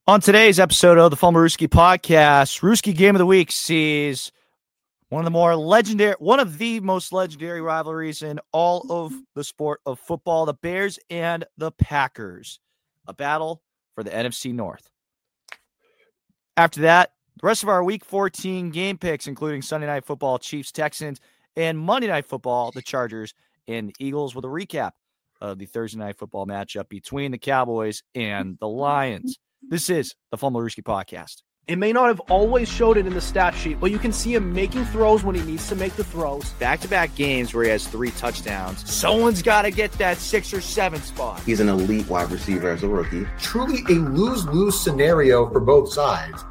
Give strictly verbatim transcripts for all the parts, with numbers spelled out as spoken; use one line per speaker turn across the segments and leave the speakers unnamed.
On today's episode of the Fumblerooski podcast, Rooski Game of the Week sees one of the more legendary, one of the most legendary rivalries in all of the sport of football, the Bears and the Packers, a battle for the N F C North. After that, the rest of our Week fourteen game picks, including Sunday Night Football, Chiefs, Texans, and Monday Night Football, the Chargers and the Eagles, with a recap of the Thursday Night Football matchup between the Cowboys and the Lions. This is the Fumblerooski podcast.
It may not have always showed it in the stat sheet, but you can see him making throws when he needs to make the throws.
Back-to-back games where he has three touchdowns. Someone's got to get that six or seven spot.
He's an elite wide receiver as a rookie.
Truly a lose-lose scenario for both sides.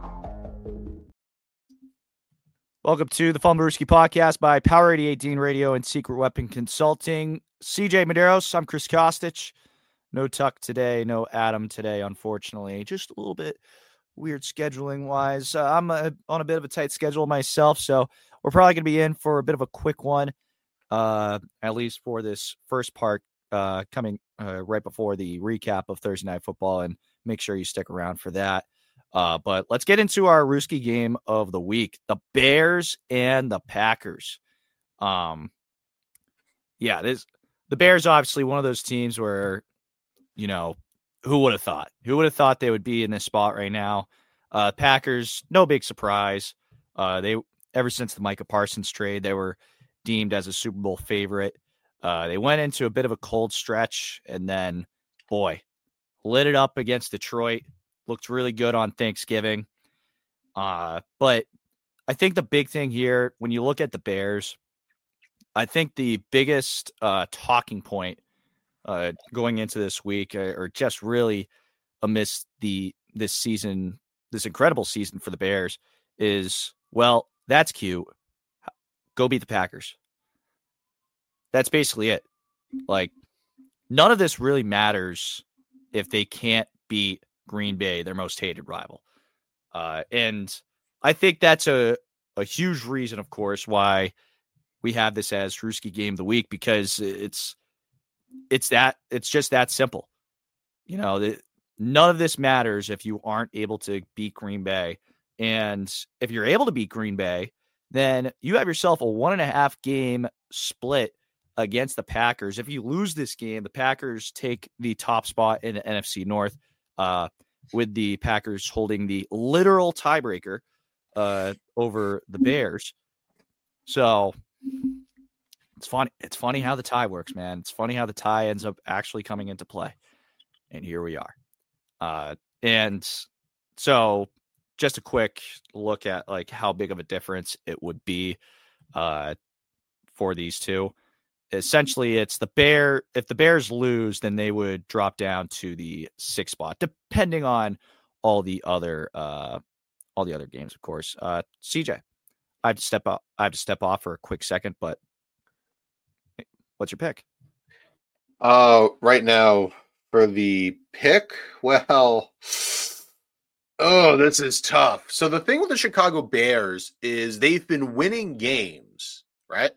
Welcome to the Fumblerooski podcast by Power eighty-eight Dean Radio and Secret Weapon Consulting. C J Medeiros, I'm Chris Kostic. No Tuck today, no Adam today, unfortunately. Just a little bit weird scheduling-wise. Uh, I'm a, on a bit of a tight schedule myself, so we're probably going to be in for a bit of a quick one, uh, at least for this first part uh, coming uh, right before the recap of Thursday Night Football, and make sure you stick around for that. Uh, but let's get into our Rooski game of the week, the Bears and the Packers. Um, yeah, this the Bears obviously one of those teams where, you know, who would have thought? Who would have thought they would be in this spot right now? Uh, Packers, no big surprise. Uh, they ever since the Micah Parsons trade, they were deemed as a Super Bowl favorite. Uh, they went into a bit of a cold stretch, and then, boy, lit it up against Detroit. Looked really good on Thanksgiving. Uh, but I think the big thing here, when you look at the Bears, I think the biggest uh, talking point Uh, going into this week, uh, or just really amidst the this season, this incredible season for the Bears, is, well, that's cute. Go beat the Packers. That's basically it. Like, none of this really matters if they can't beat Green Bay, their most hated rival. Uh, and I think that's a, a huge reason, of course, why we have this as Rooski Game of the Week, because it's It's that it's just that simple. You know, the, none of this matters if you aren't able to beat Green Bay. And if you're able to beat Green Bay, then you have yourself a one and a half game split against the Packers. If you lose this game, the Packers take the top spot in the N F C North, uh, with the Packers holding the literal tiebreaker uh, over the Bears. So It's funny. It's funny how the tie works, man. It's funny how the tie ends up actually coming into play. And here we are. Uh, and so just a quick look at like how big of a difference it would be uh, for these two. Essentially, it's the Bear. If the Bears lose, then they would drop down to the sixth spot, depending on all the other uh, all the other games, of course. Uh, C J, I have to step up. I have to step off for a quick second, but what's your pick?
Uh, right now for the pick, well, oh, this is tough. So the thing with the Chicago Bears is they've been winning games, right?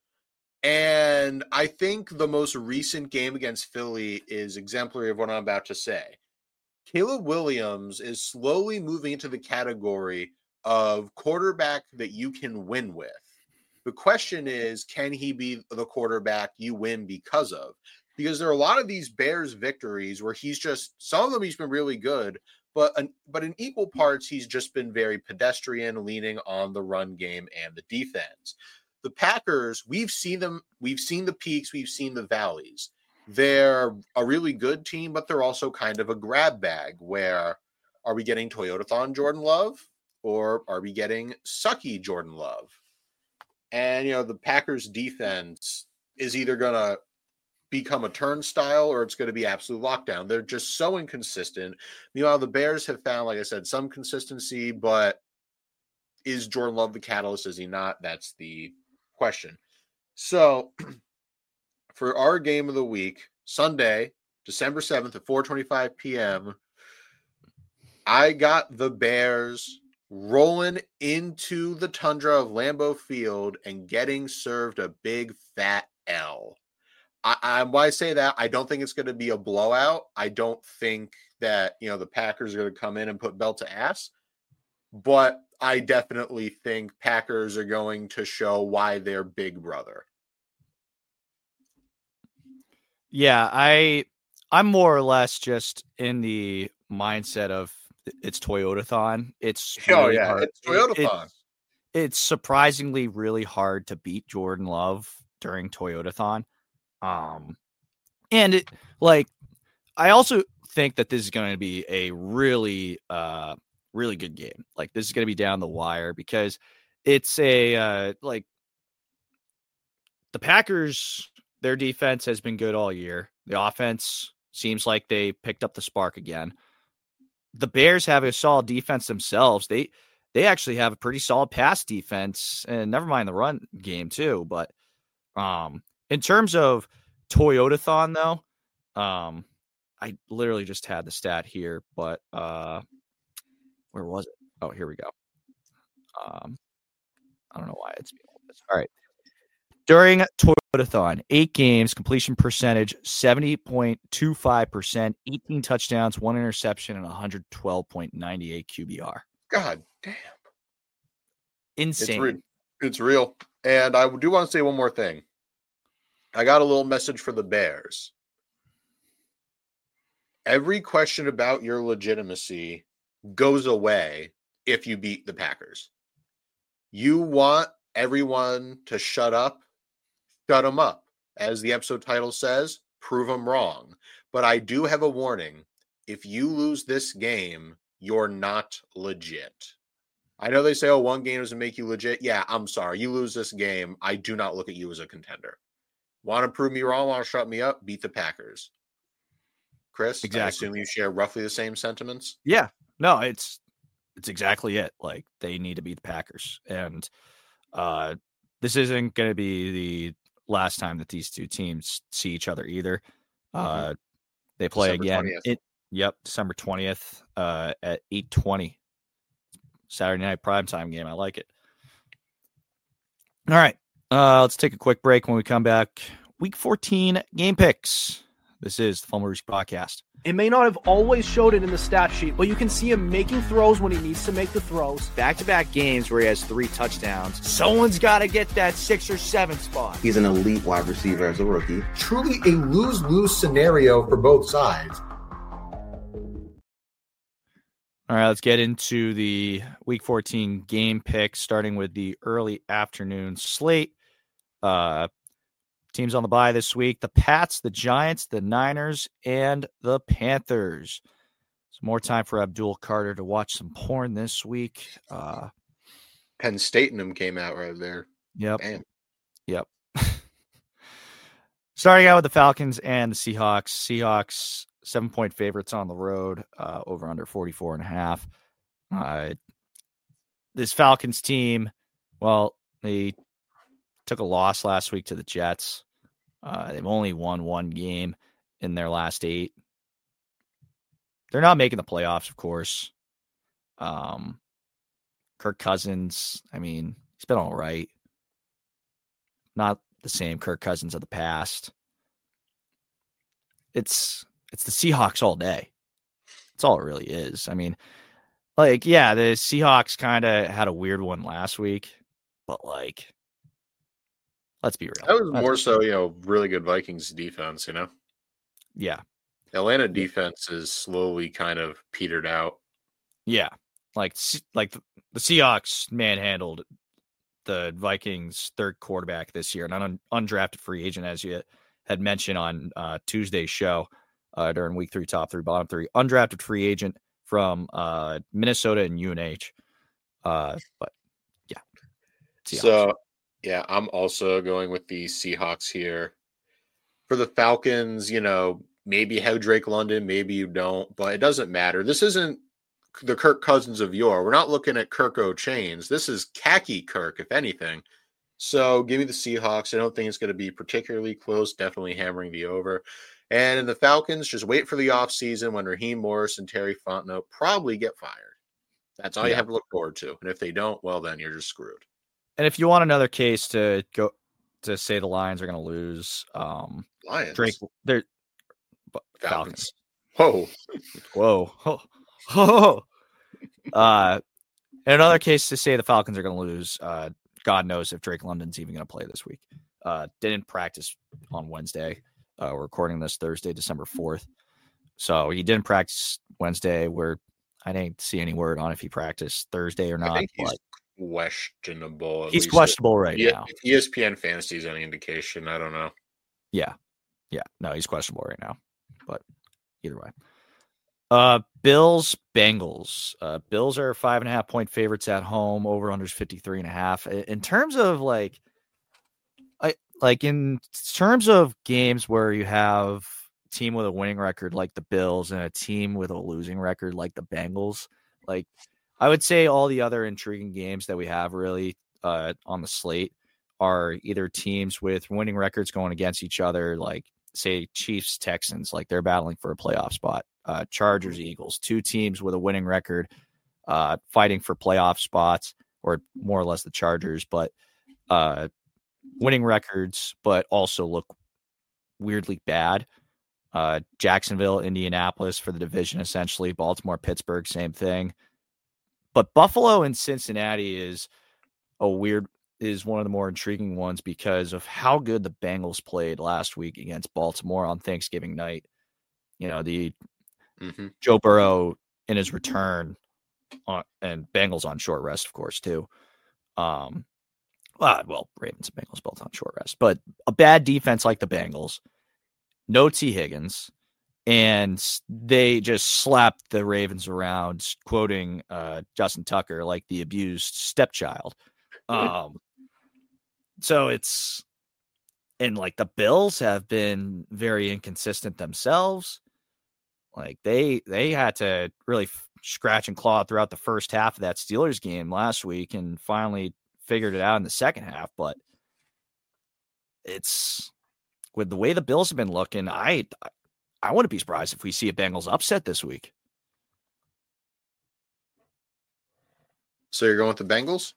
And I think the most recent game against Philly is exemplary of what I'm about to say. Caleb Williams is slowly moving into the category of quarterback that you can win with. The question is, can he be the quarterback you win because of? Because there are a lot of these Bears victories where he's just, some of them he's been really good, but but in equal parts, he's just been very pedestrian, leaning on the run game and the defense. The Packers, we've seen them, we've seen the peaks, we've seen the valleys. They're a really good team, but they're also kind of a grab bag where, are we getting Toyotathon Jordan Love, or are we getting sucky Jordan Love? And, you know, the Packers defense is either going to become a turnstile or it's going to be absolute lockdown. They're just so inconsistent. Meanwhile, the Bears have found, like I said, some consistency, but is Jordan Love the catalyst? Is he not? That's the question. So for our game of the week, Sunday, December seventh at four twenty-five p.m., I got the Bears rolling into the tundra of Lambeau Field and getting served a big fat L. I, I, why I say that, I don't think it's going to be a blowout. I don't think that, you know, the Packers are going to come in and put belt to ass, but I definitely think Packers are going to show why they're big brother.
Yeah, I I'm more or less just in the mindset of it's Toyotathon. It's
Oh
really
yeah,
hard.
it's Toyotathon.
It, it's, it's surprisingly really hard to beat Jordan Love during Toyotathon. Um, and it like I also think that this is going to be a really uh really good game. Like this is going to be down the wire because it's a uh, like the Packers. Their defense has been good all year. The offense seems like they picked up the spark again. The Bears have a solid defense themselves. They they actually have a pretty solid pass defense, and never mind the run game too. But um, in terms of Toyotathon, though, um, I literally just had the stat here, but uh, where was it? Oh, here we go. Um, I don't know why it's being this. All right. During Toyotathon, eight games, completion percentage seventy point two five percent, eighteen touchdowns, one interception, and one twelve point nine eight Q B R.
God damn.
Insane.
It's, re- it's real. And I do want to say one more thing. I got a little message for the Bears. Every question about your legitimacy goes away if you beat the Packers. You want everyone to shut up, shut them up. As the episode title says, prove them wrong. But I do have a warning. If you lose this game, you're not legit. I know they say, oh, one game doesn't make you legit. Yeah, I'm sorry. You lose this game, I do not look at you as a contender. Want to prove me wrong? Want to shut me up? Beat the Packers. Chris, exactly. I assume you share roughly the same sentiments?
Yeah. No, it's it's exactly it. Like, they need to beat the Packers. And uh, this isn't going to be the last time that these two teams see each other either. Uh, mm-hmm. They play December again. twentieth. It, yep, December twentieth uh, at eight twenty. Saturday night primetime game. I like it. All right. Uh, let's take a quick break. When we come back, week fourteen game picks. This is the Fumble Rooski Podcast.
It may not have always showed it in the stat sheet, but you can see him making throws when he needs to make the throws.
Back-to-back games where he has three touchdowns. Someone's got to get that six or seven spot.
He's an elite wide receiver as a rookie.
Truly a lose-lose scenario for both sides.
All right, let's get into the week fourteen game picks, starting with the early afternoon slate. Uh, teams on the bye this week: the Pats, the Giants, the Niners, and the Panthers. So more time for Abdul Carter to watch some porn this week. Uh,
Penn State and them came out right there.
Yep.
Damn.
Yep. Starting out with the Falcons and the Seahawks. Seahawks, seven-point favorites on the road, uh, over under forty-four and a half. Uh, this Falcons team, well, they took a loss last week to the Jets. Uh, they've only won one game in their last eight. They're not making the playoffs, of course. Um, Kirk Cousins, I mean, he's been all right. Not the same Kirk Cousins of the past. It's it's the Seahawks all day. That's all it really is. I mean, like, yeah, the Seahawks kind of had a weird one last week, but like, let's be real.
That was more so, you know, really good Vikings defense, you know?
Yeah.
Atlanta defense is slowly kind of petered out.
Yeah. Like, like the Seahawks manhandled the Vikings' third quarterback this year, an un- undrafted free agent, as you had mentioned on uh, Tuesday's show uh, during week three, top three, bottom three. Undrafted free agent from uh, Minnesota and U N H. Uh, but, yeah.
Seahawks. So, yeah, I'm also going with the Seahawks here. For the Falcons, you know, maybe you have Drake London, maybe you don't, but it doesn't matter. This isn't the Kirk Cousins of yore. We're not looking at Kirk O'Chains. This is khaki Kirk, if anything. So give me the Seahawks. I don't think it's going to be particularly close, definitely hammering the over. And in the Falcons, just wait for the offseason when Raheem Morris and Terry Fontenot probably get fired. That's all yeah. you have to look forward to. And if they don't, well, then you're just screwed.
And if you want another case to go to say the Lions are going to lose, um,
Lions,
Drake, they're
Falcons. Whoa.
Whoa. Oh. Oh. Uh, in another case to say the Falcons are going to lose, uh, God knows if Drake London's even going to play this week. Uh, didn't practice on Wednesday. Uh, we're recording this Thursday, December fourth. So he didn't practice Wednesday. Where I didn't see any word on if he practiced Thursday or not.
I think he's
but
questionable.
He's questionable right
yeah,
now.
If E S P N Fantasy is any indication, I don't know.
Yeah. Yeah. No, he's questionable right now. But either way. Uh, Bills, Bengals. Uh, Bills are five and a half point favorites at home. Over unders fifty-three and a half. In terms of like, I like in terms of games where you have a team with a winning record like the Bills and a team with a losing record like the Bengals, like I would say all the other intriguing games that we have really uh, on the slate are either teams with winning records going against each other, like say Chiefs, Texans, like they're battling for a playoff spot. Uh, Chargers, Eagles, two teams with a winning record, uh, fighting for playoff spots, or more or less the Chargers, but uh, winning records, but also look weirdly bad. Uh, Jacksonville, Indianapolis for the division, essentially. Baltimore, Pittsburgh, same thing. But Buffalo and Cincinnati is a weird, is one of the more intriguing ones because of how good the Bengals played last week against Baltimore on Thanksgiving night. You know, the
Mm-hmm.
Joe Burrow in his return on, and Bengals on short rest, of course, too. Um, well, well, Ravens and Bengals both on short rest, but a bad defense like the Bengals, no T. Higgins, and they just slapped the Ravens around, quoting uh, Justin Tucker like the abused stepchild. Um, so it's, and like the Bills have been very inconsistent themselves. Like they they had to really f- scratch and claw throughout the first half of that Steelers game last week and finally figured it out in the second half. But it's with the way the Bills have been looking, I I wouldn't be surprised if we see a Bengals upset this week.
So you're going with the Bengals?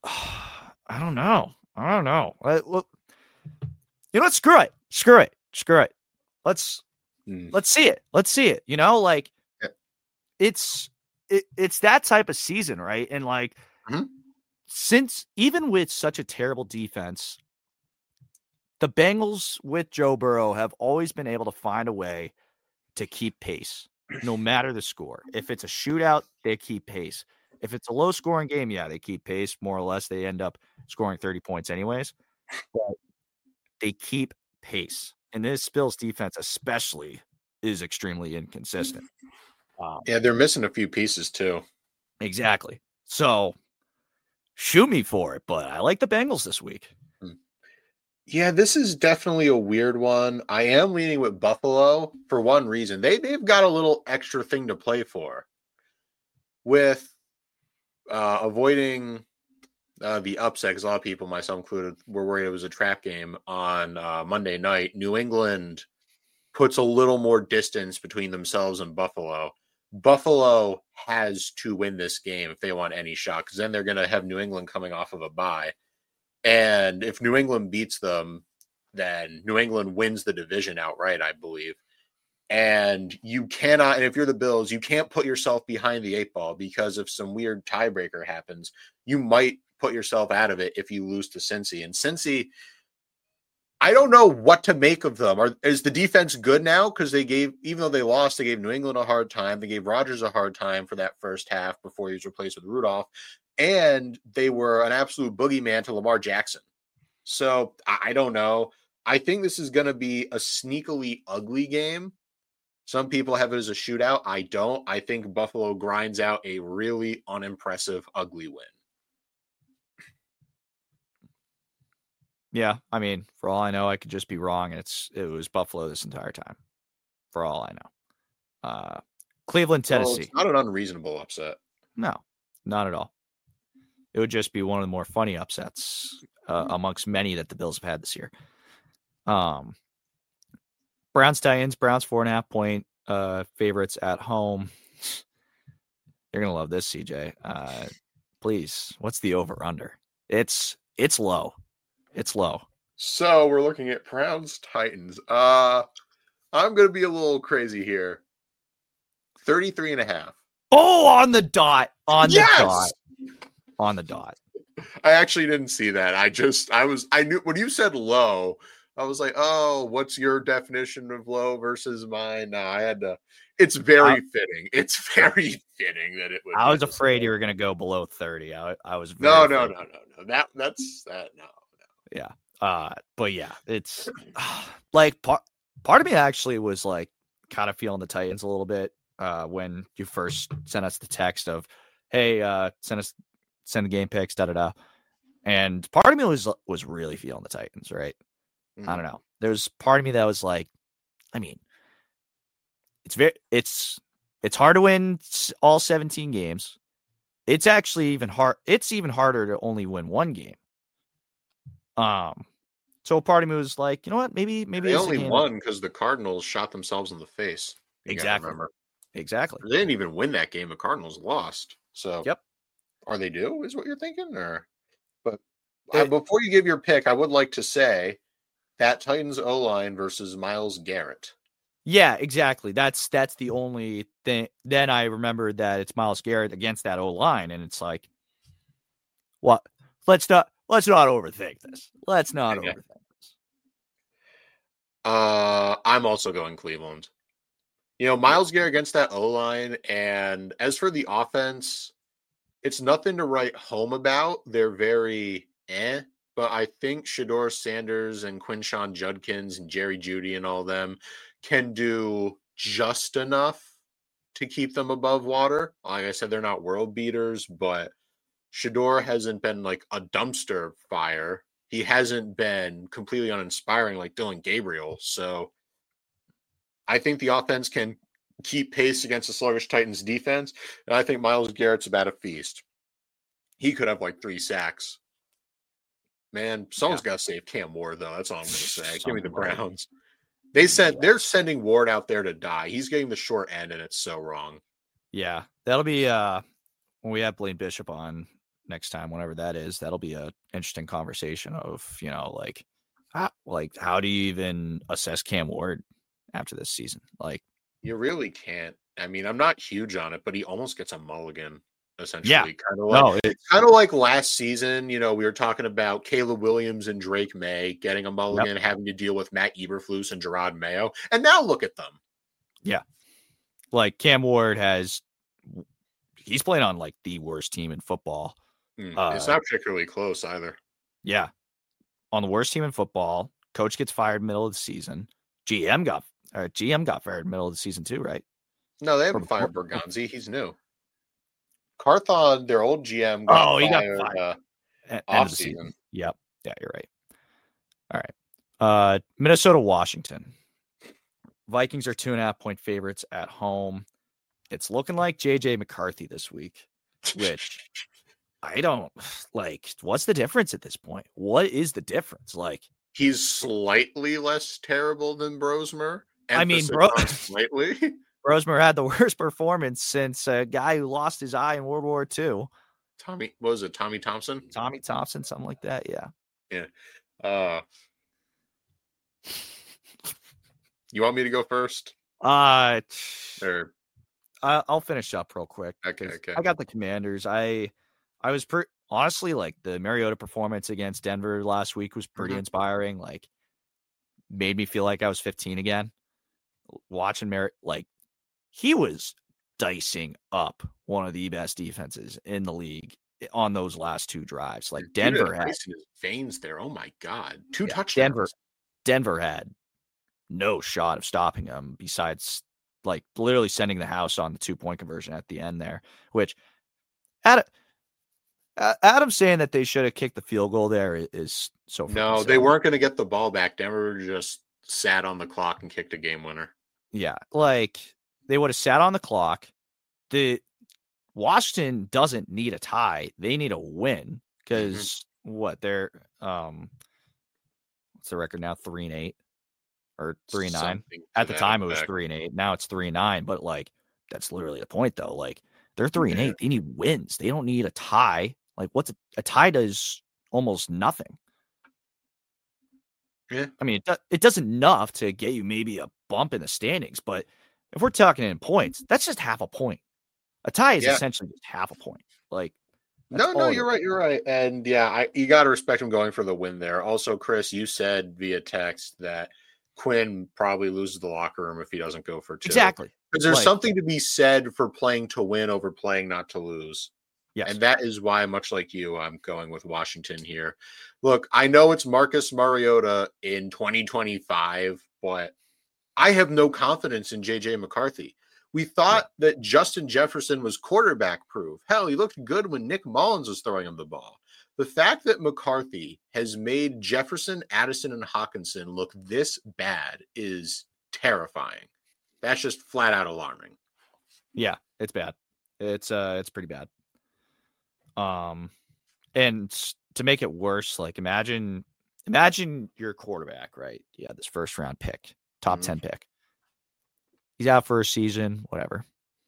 I don't know. I don't know. I, look, you know what? Screw it. Screw it. Screw it. Let's.
Mm.
Let's see it. Let's see it. You know, like
yeah.
it's it, it's that type of season, right? And like
mm-hmm.
since even with such a terrible defense, the Bengals with Joe Burrow have always been able to find a way to keep pace, no matter the score. If it's a shootout, they keep pace. If it's a low scoring game, yeah, they keep pace more or less. They end up scoring thirty points anyways, but they keep pace. And this Bills defense especially is extremely inconsistent.
Um, yeah, they're missing a few pieces too.
Exactly. So shoot me for it, but I like the Bengals this week.
Yeah, this is definitely a weird one. I am leaning with Buffalo for one reason. They, they've got a little extra thing to play for with uh, avoiding Uh, the upset, because a lot of people, myself included, were worried it was a trap game on uh, Monday night. New England puts a little more distance between themselves and Buffalo. Buffalo has to win this game if they want any shot, because then they're going to have New England coming off of a bye. And if New England beats them, then New England wins the division outright, I believe. And you cannot, and if you're the Bills, you can't put yourself behind the eight ball, because if some weird tiebreaker happens, you might put yourself out of it if you lose to Cincy. And Cincy, I don't know what to make of them. Are, is the defense good now? Because they gave, even though they lost, they gave New England a hard time. They gave Rodgers a hard time for that first half before he was replaced with Rudolph. And they were an absolute boogeyman to Lamar Jackson. So I, I don't know. I think this is going to be a sneakily ugly game. Some people have it as a shootout. I don't. I think Buffalo grinds out a really unimpressive, ugly win.
Yeah, I mean, for all I know, I could just be wrong. It's it was Buffalo this entire time, for all I know. Uh, Cleveland, Tennessee.
Well, it's not an unreasonable upset.
No, not at all. It would just be one of the more funny upsets uh, amongst many that the Bills have had this year. Um, Browns, Titans. Browns four and a half point uh, favorites at home. You're gonna love this, C J. Uh, please, what's the over under? It's it's low. It's low.
So we're looking at Browns Titans. Uh, I'm going to be a little crazy here. thirty-three and a half.
Oh, on the dot. On the
Yes!
dot. On the dot.
I actually didn't see that. I just, I was, I knew when you said low, I was like, oh, what's your definition of low versus mine? No, I had to, it's very
I,
fitting. It's very fitting that it would.
I was afraid you were going to go below thirty. I, I was. Very
no, no,
afraid.
no, no, no. That, that's that. No, no.
Yeah. Uh, but yeah, it's like part, part of me actually was like kind of feeling the Titans a little bit uh, when you first sent us the text of, hey, uh, send us, send the game picks, da da da. And part of me was was really feeling the Titans, right? Mm-hmm. I don't know. There's part of me that was like, I mean, it's very, it's, it's hard to win all seventeen games. It's actually even hard. It's even harder to only win one game. Um, so part of me was like, you know what? Maybe, maybe
they only won because the Cardinals shot themselves in the face.
Exactly. Exactly.
They didn't even win that game. The Cardinals lost. So,
yep.
Are they due? Is what you're thinking, or? But it, uh, before you give your pick, I would like to say that Titans O-line versus Myles Garrett.
Yeah, exactly. That's that's the only thing. Then I remembered that it's Myles Garrett against that O-line, and it's like, what? Let's not let's not overthink this. Let's not yeah. overthink this.
Uh, I'm also going Cleveland. You know, Myles Garrett against that O-line, and as for the offense, it's nothing to write home about. They're very eh, but I think Shedeur Sanders and Quinshon Judkins and Jerry Jeudy and all them can do just enough to keep them above water. Like I said, they're not world beaters, but Shedeur hasn't been like a dumpster fire. He hasn't been completely uninspiring like Dylan Gabriel. So I think the offense can keep pace against the sluggish Titans defense. And I think Myles Garrett's about a feast. He could have like three sacks. Man, someone's yeah. got to save Cam Ward, though. That's all I'm going to say. Give me the Browns. They sent, yeah. They're sending Ward out there to die. He's getting the short end, and it's so wrong.
Yeah, that'll be uh, when we have Blaine Bishop on next time, whenever that is. That'll be a interesting conversation of, you know, like, how, like how do you even assess Cam Ward after this season? Like,
you really can't. I mean, I'm not huge on it, but he almost gets a mulligan. Essentially,
yeah.
kind of like no, it's kind of like last season. You know, we were talking about Caleb Williams and Drake May getting a mulligan, yep. having to deal with Matt Eberflus and Gerard Mayo, and now look at them.
Yeah, like Cam Ward has, he's playing on like the worst team in football.
Mm, uh, it's not particularly close either.
Yeah, on the worst team in football, coach gets fired middle of the season. G M got or G M got fired middle of the season too, right?
No, they haven't fired Bergonzi. He's new. Carthon, their old G M, got
oh, he
fired,
got fired
uh,
End
off
of the
season.
season. Yep. Yeah, you're right. All right. Uh, Minnesota, Washington. Vikings are two and a half point favorites at home. It's looking like J J McCarthy this week, which I don't like. What's the difference at this point? What is the difference? Like,
he's slightly less terrible than Brosmer.
I mean, bro,
slightly.
Brosmer had the worst performance since a guy who lost his eye in World War Two.
Tommy, what was it? Tommy Thompson?
Tommy Thompson, something like that. Yeah.
Yeah. Uh, you want me to go first?
Uh,
or
uh, I'll finish up real quick.
Okay. Okay.
I got the Commanders. I, I was pretty honestly like the Mariota performance against Denver last week was pretty mm-hmm. inspiring. Like, made me feel like I was fifteen again. Watching Mar like. He was dicing up one of the best defenses in the league on those last two drives. Like Denver had
his veins there. Oh my God. Two
yeah,
touchdowns.
Denver, Denver had no shot of stopping him besides like literally sending the house on the two point conversion at the end there, which Adam, Adam saying that they should have kicked the field goal there is so
no, they weren't going to get the ball back. Denver just sat on the clock and kicked a game winner.
Yeah. Like, they would have sat on the clock. The Washington doesn't need a tie. They need a win because mm-hmm. what they're um what's the record now? Three and eight or three and nine. At the time effect. It was three and eight. Now it's three and nine. But like that's literally the point though. Like they're three yeah. and eight. They need wins. They don't need a tie. Like what's a, a tie does almost nothing.
Yeah.
I mean, it, do, it does enough to get you maybe a bump in the standings, but if we're talking in points, that's just half a point. A tie is
Yeah.
essentially just half a point. Like, that's
No, no,
all it
you're
is.
right. You're right. And yeah, I, you got to respect him going for the win there. Also, Chris, you said via text that Quinn probably loses the locker room if he doesn't go for two.
Exactly.
Because there's
Like-
something to be said for playing to win over playing not to lose.
Yes.
And that is why, much like you, I'm going with Washington here. Look, I know it's Marcus Mariota in twenty twenty-five, but I have no confidence in J J McCarthy. We thought yeah. that Justin Jefferson was quarterback proof. Hell, he looked good when Nick Mullins was throwing him the ball. The fact that McCarthy has made Jefferson, Addison, and Hawkinson look this bad is terrifying. That's just flat out alarming.
Yeah, it's bad. It's uh, it's pretty bad. Um, and to make it worse, like imagine, imagine your quarterback, right? Yeah, this first round pick, top mm-hmm. ten pick. He's out for a season, whatever.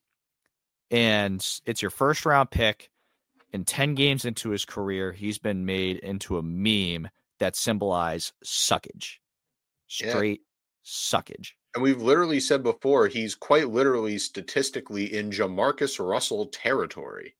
And it's your first round pick. And ten games into his career, he's been made into a meme that symbolizes suckage. Straight yeah. suckage.
And we've literally said before, he's quite literally statistically in Jamarcus Russell territory.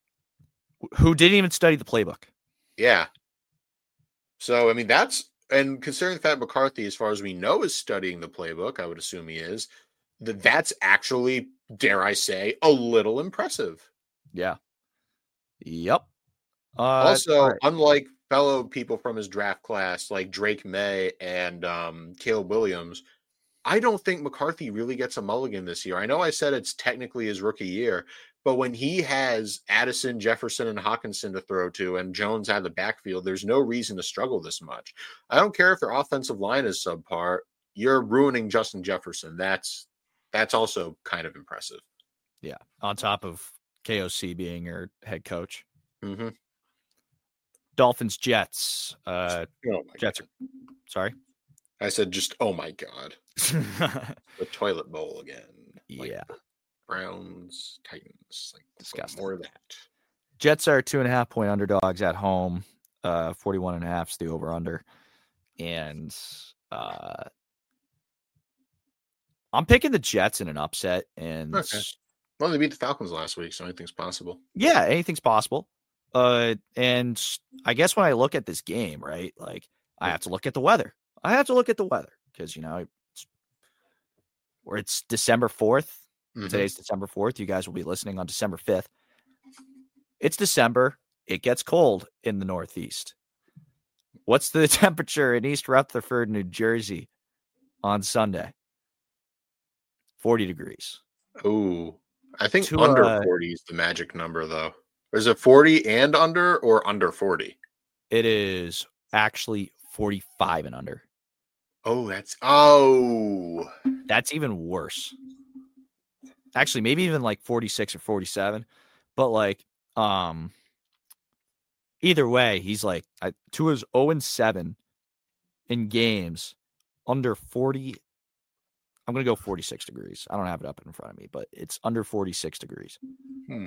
Who didn't even study the playbook.
Yeah. So, I mean, that's, and considering the fact McCarthy, as far as we know, is studying the playbook, I would assume he is, that that's actually, dare I say, a little impressive.
Yeah. Yep.
Uh, also, right. unlike fellow people from his draft class like Drake May and um, Caleb Williams, I don't think McCarthy really gets a mulligan this year. I know I said it's technically his rookie year, but when he has Addison, Jefferson, and Hawkinson to throw to and Jones out of the backfield, there's no reason to struggle this much. I don't care if their offensive line is subpar. You're ruining Justin Jefferson. That's that's also kind of impressive.
Yeah, on top of K O C being your head coach.
Mm-hmm.
Dolphins, Jets. Uh,
oh
Jets. Are, sorry?
I said just, oh my God. The toilet bowl again.
Like yeah.
Browns, Titans. Like
disgusting.
More of that.
Jets are two and a half point underdogs at home. Uh, forty-one and a half is the over under. And uh, I'm picking the Jets in an upset. And
okay. Well, they beat the Falcons last week, so anything's possible.
Yeah, anything's possible. Uh, and I guess when I look at this game, right, like I have to look at the weather. I have to look at the weather because, you know, it's, or it's December fourth. Mm-hmm. Today's December fourth. You guys will be listening on December fifth. It's December. It gets cold in the Northeast. What's the temperature in East Rutherford, New Jersey on Sunday? forty degrees.
Oh, I think
to,
under
uh,
forty is the magic number, though. Is it forty and under or under forty?
It is actually forty-five and under.
Oh, that's oh,
that's even worse. Actually, maybe even like forty-six or forty-seven. But like, um, either way, he's like I, Tua's oh and seven in games under forty. I'm gonna go forty-six degrees. I don't have it up in front of me, but it's under forty-six degrees.
Hmm.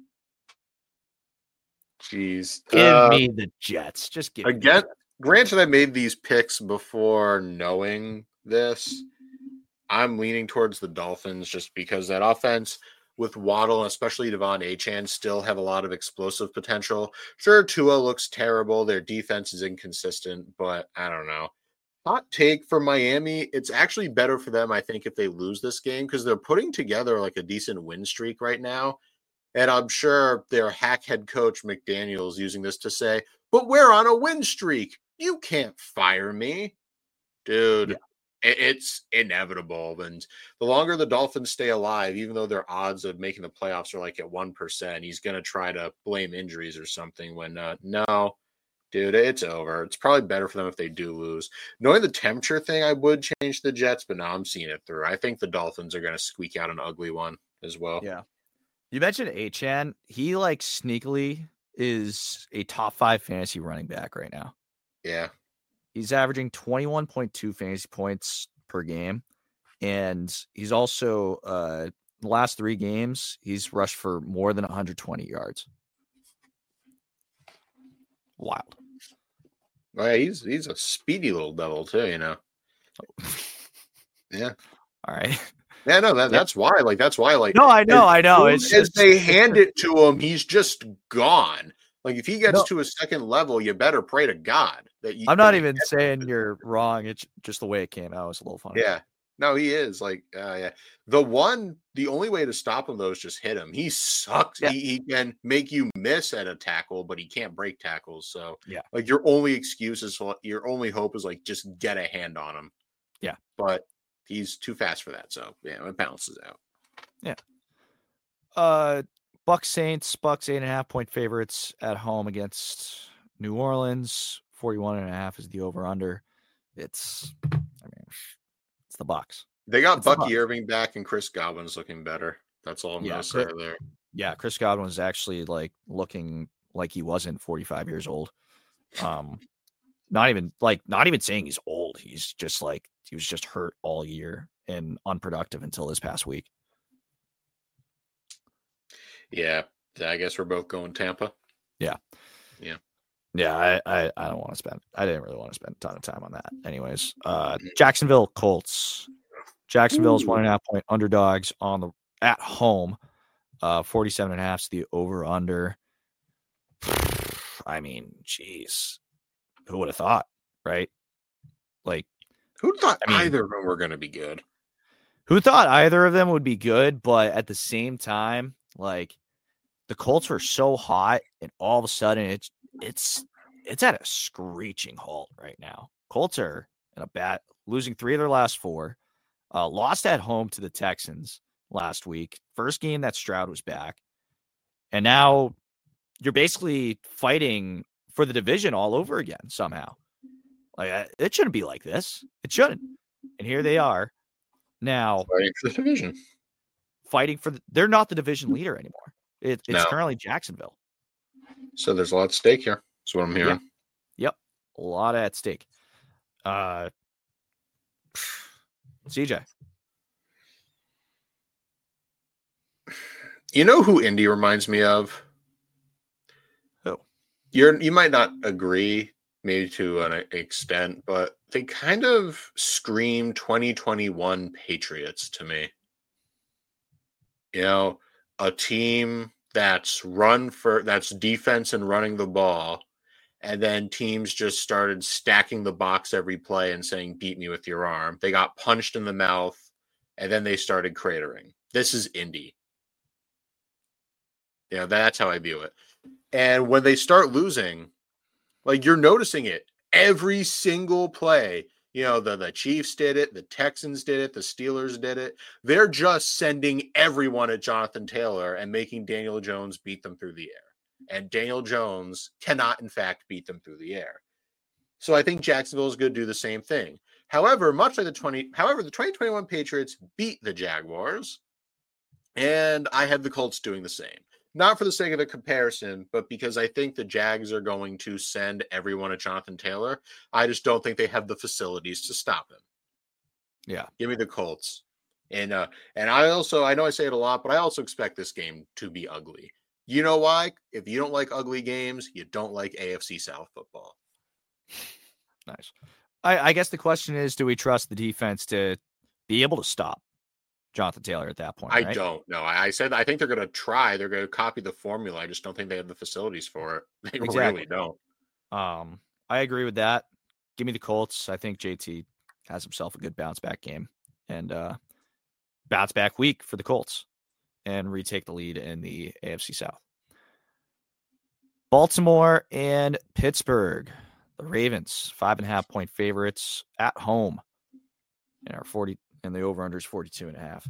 Jeez.
Give
uh,
me the Jets. Just give
again.
me the Jets.
Granted, I made these picks before knowing this. I'm leaning towards the Dolphins just because that offense with Waddle and especially Devon Achane still have a lot of explosive potential. Sure, Tua looks terrible. Their defense is inconsistent, but I don't know. Hot take for Miami. It's actually better for them, I think, if they lose this game because they're putting together like a decent win streak right now. And I'm sure their hack head coach McDaniels using this to say, but we're on a win streak. You can't fire me. Dude, yeah. It's inevitable. And the longer the Dolphins stay alive, even though their odds of making the playoffs are like at one percent, he's going to try to blame injuries or something when uh, no, dude, it's over. It's probably better for them if they do lose. Knowing the temperature thing, I would change the Jets, but now I'm seeing it through. I think the Dolphins are going to squeak out an ugly one as well.
Yeah. You mentioned Achane. He like sneakily is a top five fantasy running back right now.
Yeah.
He's averaging twenty-one point two fantasy points per game. And he's also, uh, the last three games, he's rushed for more than one hundred twenty yards. Wild.
Oh, yeah, he's he's a speedy little devil too, you know. Yeah.
All right.
Yeah, no, that, that's why. Like, that's why. Like,
No, I know,
as
I know.
soon
It's
as
just
they hand it to him, he's just gone. Like, if he gets
No.
to a second level, you better pray to God that you.
I'm
that
not
you
even
get-
saying you're wrong. It's just the way it came out was a little funny.
Yeah, no, he is like, uh, yeah. The one, the only way to stop him though is just hit him. He sucks.
Yeah.
He, he can make you miss at a tackle, but he can't break tackles. So,
Yeah.
like your only excuse is your only hope is like just get a hand on him.
Yeah.
But he's too fast for that. So yeah, it balances out.
Yeah. Uh, Bucks Saints, Bucks eight and a half point favorites at home against New Orleans. forty-one and a half is the over under. It's, I mean, it's the Bucks.
They got
It's the
Bucky
Bucs.
Irving back and Chris Godwin's looking better. That's all I'm
Yeah,
gonna say
Chris-
there.
Yeah, Chris Godwin was actually like looking like he wasn't forty-five years old. Um, not even like not even saying he's old. He's just like he was just hurt all year and unproductive until this past week.
Yeah, I guess we're both going Tampa.
Yeah, I, I, I don't want to spend. I didn't really want to spend a ton of time on that. Anyways, uh, Jacksonville Colts. Jacksonville's
Ooh.
one and a half point underdogs on the at home. Uh, forty-seven and a half is the over under. I mean, geez, who would have thought, right? Like,
Who thought
I mean-
either of them were going to be good?
who thought either of them would be good? But at the same time, like, the Colts were so hot, and all of a sudden, it's it's it's at a screeching halt right now. Colts are in a bad, losing three of their last four. Uh, lost at home to the Texans last week. First game that Stroud was back. And now you're basically fighting for the division all over again somehow. Like, uh, it shouldn't be like this. It shouldn't. And here they are now
Fighting for the division.
fighting for the, they're not the division leader anymore. It, it's
No.
currently Jacksonville.
So there's a lot at stake here. That's what I'm hearing.
Yep. A lot at stake. Uh, C J.
You know who Indy reminds me of?
Who?
You're you might not agree, maybe to an extent, but they kind of scream twenty twenty-one Patriots to me. You know, a team that's run for that's defense and running the ball, and then teams just started stacking the box every play and saying, "Beat me with your arm." They got punched in the mouth, and then they started cratering. This is Indy. Yeah, that's how I view it. And when they start losing, like you're noticing it every single play. You know, the, the Chiefs did it, the Texans did it, the Steelers did it. They're just sending everyone at Jonathan Taylor and making Daniel Jones beat them through the air. And Daniel Jones cannot, in fact, beat them through the air. So I think Jacksonville is going to do the same thing. However, much like the twenty, however, the twenty twenty-one Patriots beat the Jaguars, and I have the Colts doing the same. Not for the sake of a comparison, but because I think the Jags are going to send everyone at Jonathan Taylor. I just don't think they have the facilities to stop him.
Yeah.
Give me the Colts. And uh, and I also, I know I say it a lot, but I also expect this game to be ugly. You know why? If you don't like ugly games, you don't like A F C South football.
Nice. I, I guess the question is, do we trust the defense to be able to stop Jonathan Taylor at that point?
I
right?
don't know. I I said I think they're going to try. They're going to copy the formula. I just don't think they have the facilities for it. They
Exactly.
really don't.
Um, I agree with that. Give me the Colts. I think J T has himself a good bounce back game and uh, bounce back week for the Colts and retake the lead in the A F C South. Baltimore and Pittsburgh. The Ravens, five and a half point favorites at home. And our forty and the over-under is forty-two and a half.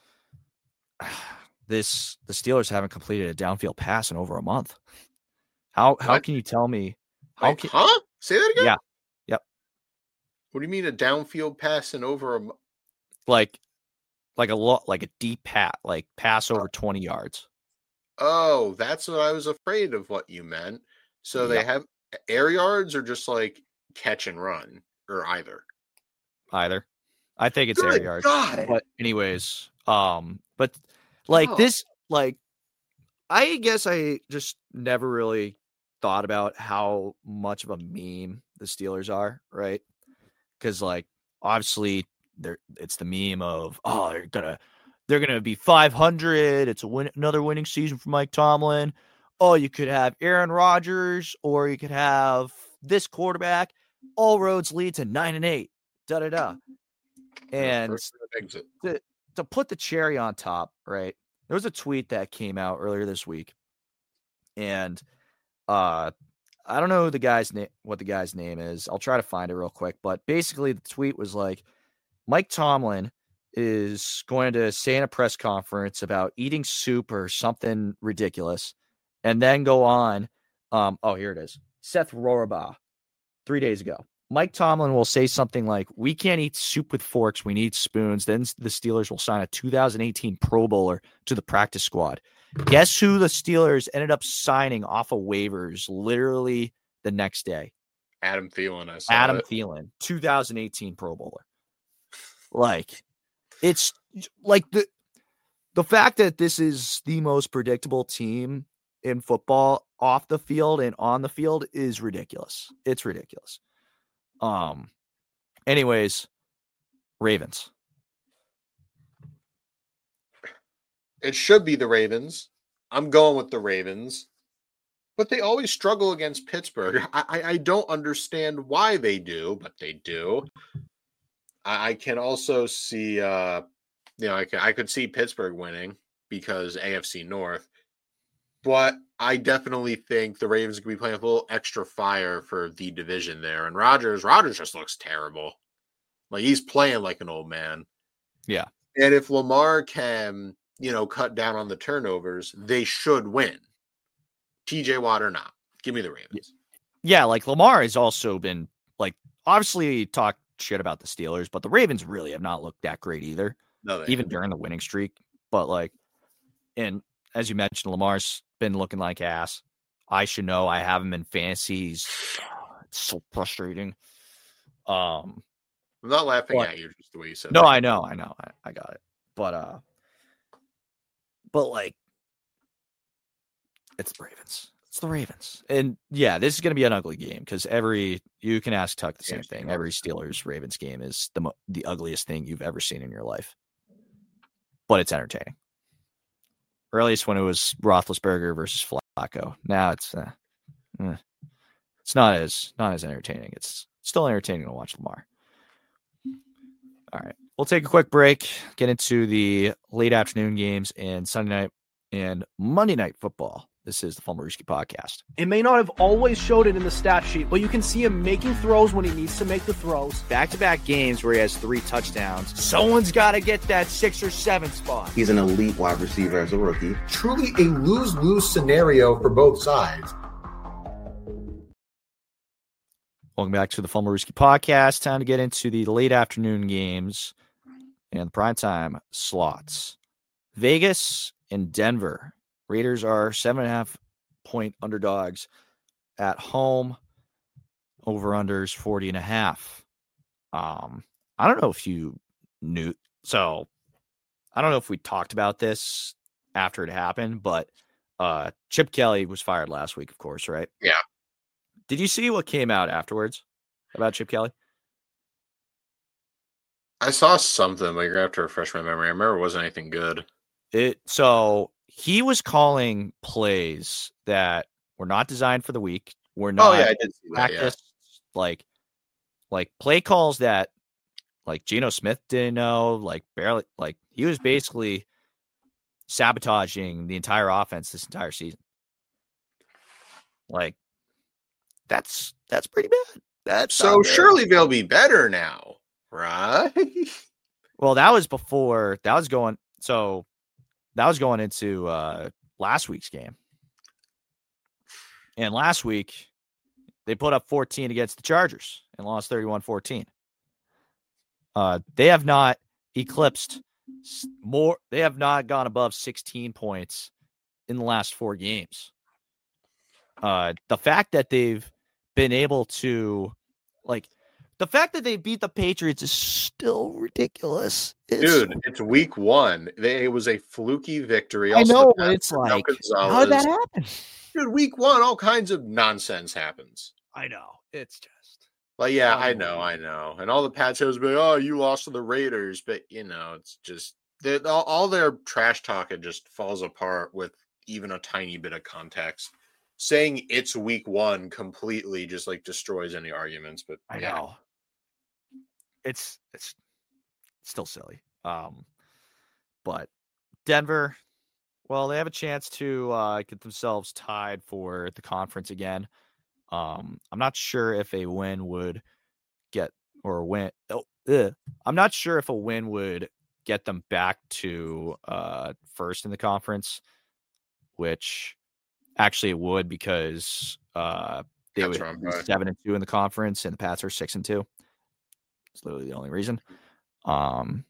This the Steelers haven't completed a downfield pass in over a month. How how
What?
can you tell me how
Like,
can,
huh? Say that again?
Yeah. Yep.
What do you mean a downfield pass and over a mo-
like like a lot like a deep pat, like pass over twenty yards.
Oh, that's what I was afraid of what you meant. So they
Yeah.
have air yards or just like catch and run or either.
Either. I think it's air
Good
yards.
God.
But anyways, um, but like
Oh.
this, like I guess I just never really thought about how much of a meme the Steelers are, right? Because like obviously they're it's the meme of, oh, they're gonna they're gonna be five hundred. It's a win, another winning season for Mike Tomlin. Oh, you could have Aaron Rodgers, or you could have this quarterback. All roads lead to nine and eight. Da da da. And to, to put the cherry on top, right? There was a tweet that came out earlier this week, and uh, I don't know who the guy's name, what the guy's name is. I'll try to find it real quick. But basically, the tweet was like, Mike Tomlin is going to say in a press conference about eating soup or something ridiculous, and then go on. Um, oh, here it is. Seth Rorabaugh, three days ago. Mike Tomlin will say something like, we can't eat soup with forks. We need spoons. Then the Steelers will sign a two thousand eighteen Pro Bowler to the practice squad. Guess who the Steelers ended up signing off of waivers literally the next day?
Adam Thielen. I saw
Adam
it.
Thielen, two thousand eighteen Pro Bowler. Like, it's like the the fact that this is the most predictable team in football off the field and on the field is ridiculous. It's ridiculous. Um, anyways, Ravens.
It should be the Ravens. I'm going with the Ravens, but they always struggle against Pittsburgh. I, I, I don't understand why they do, but they do. I, I can also see, uh, you know, I, can, I could see Pittsburgh winning because A F C North, but I definitely think the Ravens could be playing with a little extra fire for the division there. And Rodgers, Rodgers just looks terrible. Like, he's playing like an old man.
Yeah.
And if Lamar can, you know, cut down on the turnovers, they should win. T J Watt or not. Give me the Ravens.
Yeah, like Lamar has also been, like, obviously talk shit about the Steelers, but the Ravens really have not looked that great either,
No,
even during the winning streak. But, like, and as you mentioned, Lamar's been looking like ass. I should know. I have him in fantasies. It's so frustrating. Um,
I'm not laughing
but,
at you, just the way you said
No,
that.
I know. I know. I, I got it. But, uh, but like, it's the Ravens. It's the Ravens. And yeah, this is going to be an ugly game because every, you can ask Tuck the same thing. Every Steelers Ravens game is the mo- the ugliest thing you've ever seen in your life. But it's entertaining. Or at least when it was Roethlisberger versus Flacco. Now it's uh, eh. it's not as not as entertaining. It's still entertaining to watch Lamar. All right, we'll take a quick break. Get into the late afternoon games and Sunday night and Monday night football. This is the Fumblerooski Podcast.
It may not have always showed it in the stat sheet, but you can see him making throws when he needs to make the throws.
Back-to-back games where he has three touchdowns. Someone's got to get that six or seven spot.
He's an elite wide receiver as a rookie.
Truly a lose-lose scenario for both sides.
Welcome back to the Fumblerooski Podcast. Time to get into the late afternoon games and the primetime slots. Vegas and Denver. Raiders are seven and a half point underdogs at home. Over-unders forty and a half. Um, I don't know if you knew. So I don't know if we talked about this after it happened, but uh, Chip Kelly was fired last week, of course, right?
Yeah.
Did you see what came out afterwards about Chip Kelly?
I saw something, but you're going to have to refresh my memory. I remember it wasn't anything good.
It so he was calling plays that were not designed for the week. Were not
Oh, yeah, I did see that, yeah.
practiced, like like play calls that like Geno Smith didn't know, like barely like he was basically sabotaging the entire offense this entire season. Like that's that's pretty bad. That's
So
not good.
surely they'll be better now, right?
Well, that was before that was going so that was going into uh, last week's game. And last week, they put up fourteen against the Chargers and lost thirty-one fourteen. Uh, they have not eclipsed more. They have not gone above sixteen points in the last four games. Uh, the fact that they've been able to, like, the fact that they beat the Patriots is still ridiculous. It's,
Dude, it's week one. They, it was a fluky victory.
I
Also,
know,
the
but it's
Mel
like,
Gonzalez.
how did that happen?
Dude, week one, all kinds of nonsense happens.
I know. It's just.
But yeah, I know, I know. And all the Pats fans be like, oh, you lost to the Raiders. But, you know, it's just all, all their trash talking just falls apart with even a tiny bit of context. Saying it's week one completely just like destroys any arguments. But
I
yeah.
know. It's it's still silly. Um, but Denver, well, they have a chance to uh, get themselves tied for the conference again. Um, I'm not sure if a win would get or a win. Oh, ugh. I'm not sure if a win would get them back to uh, first in the conference, which actually it would because uh, they
Pats
would
are on
be
bye.
seven and two in the conference, and the Pats are six and two. It's literally the only reason. Um,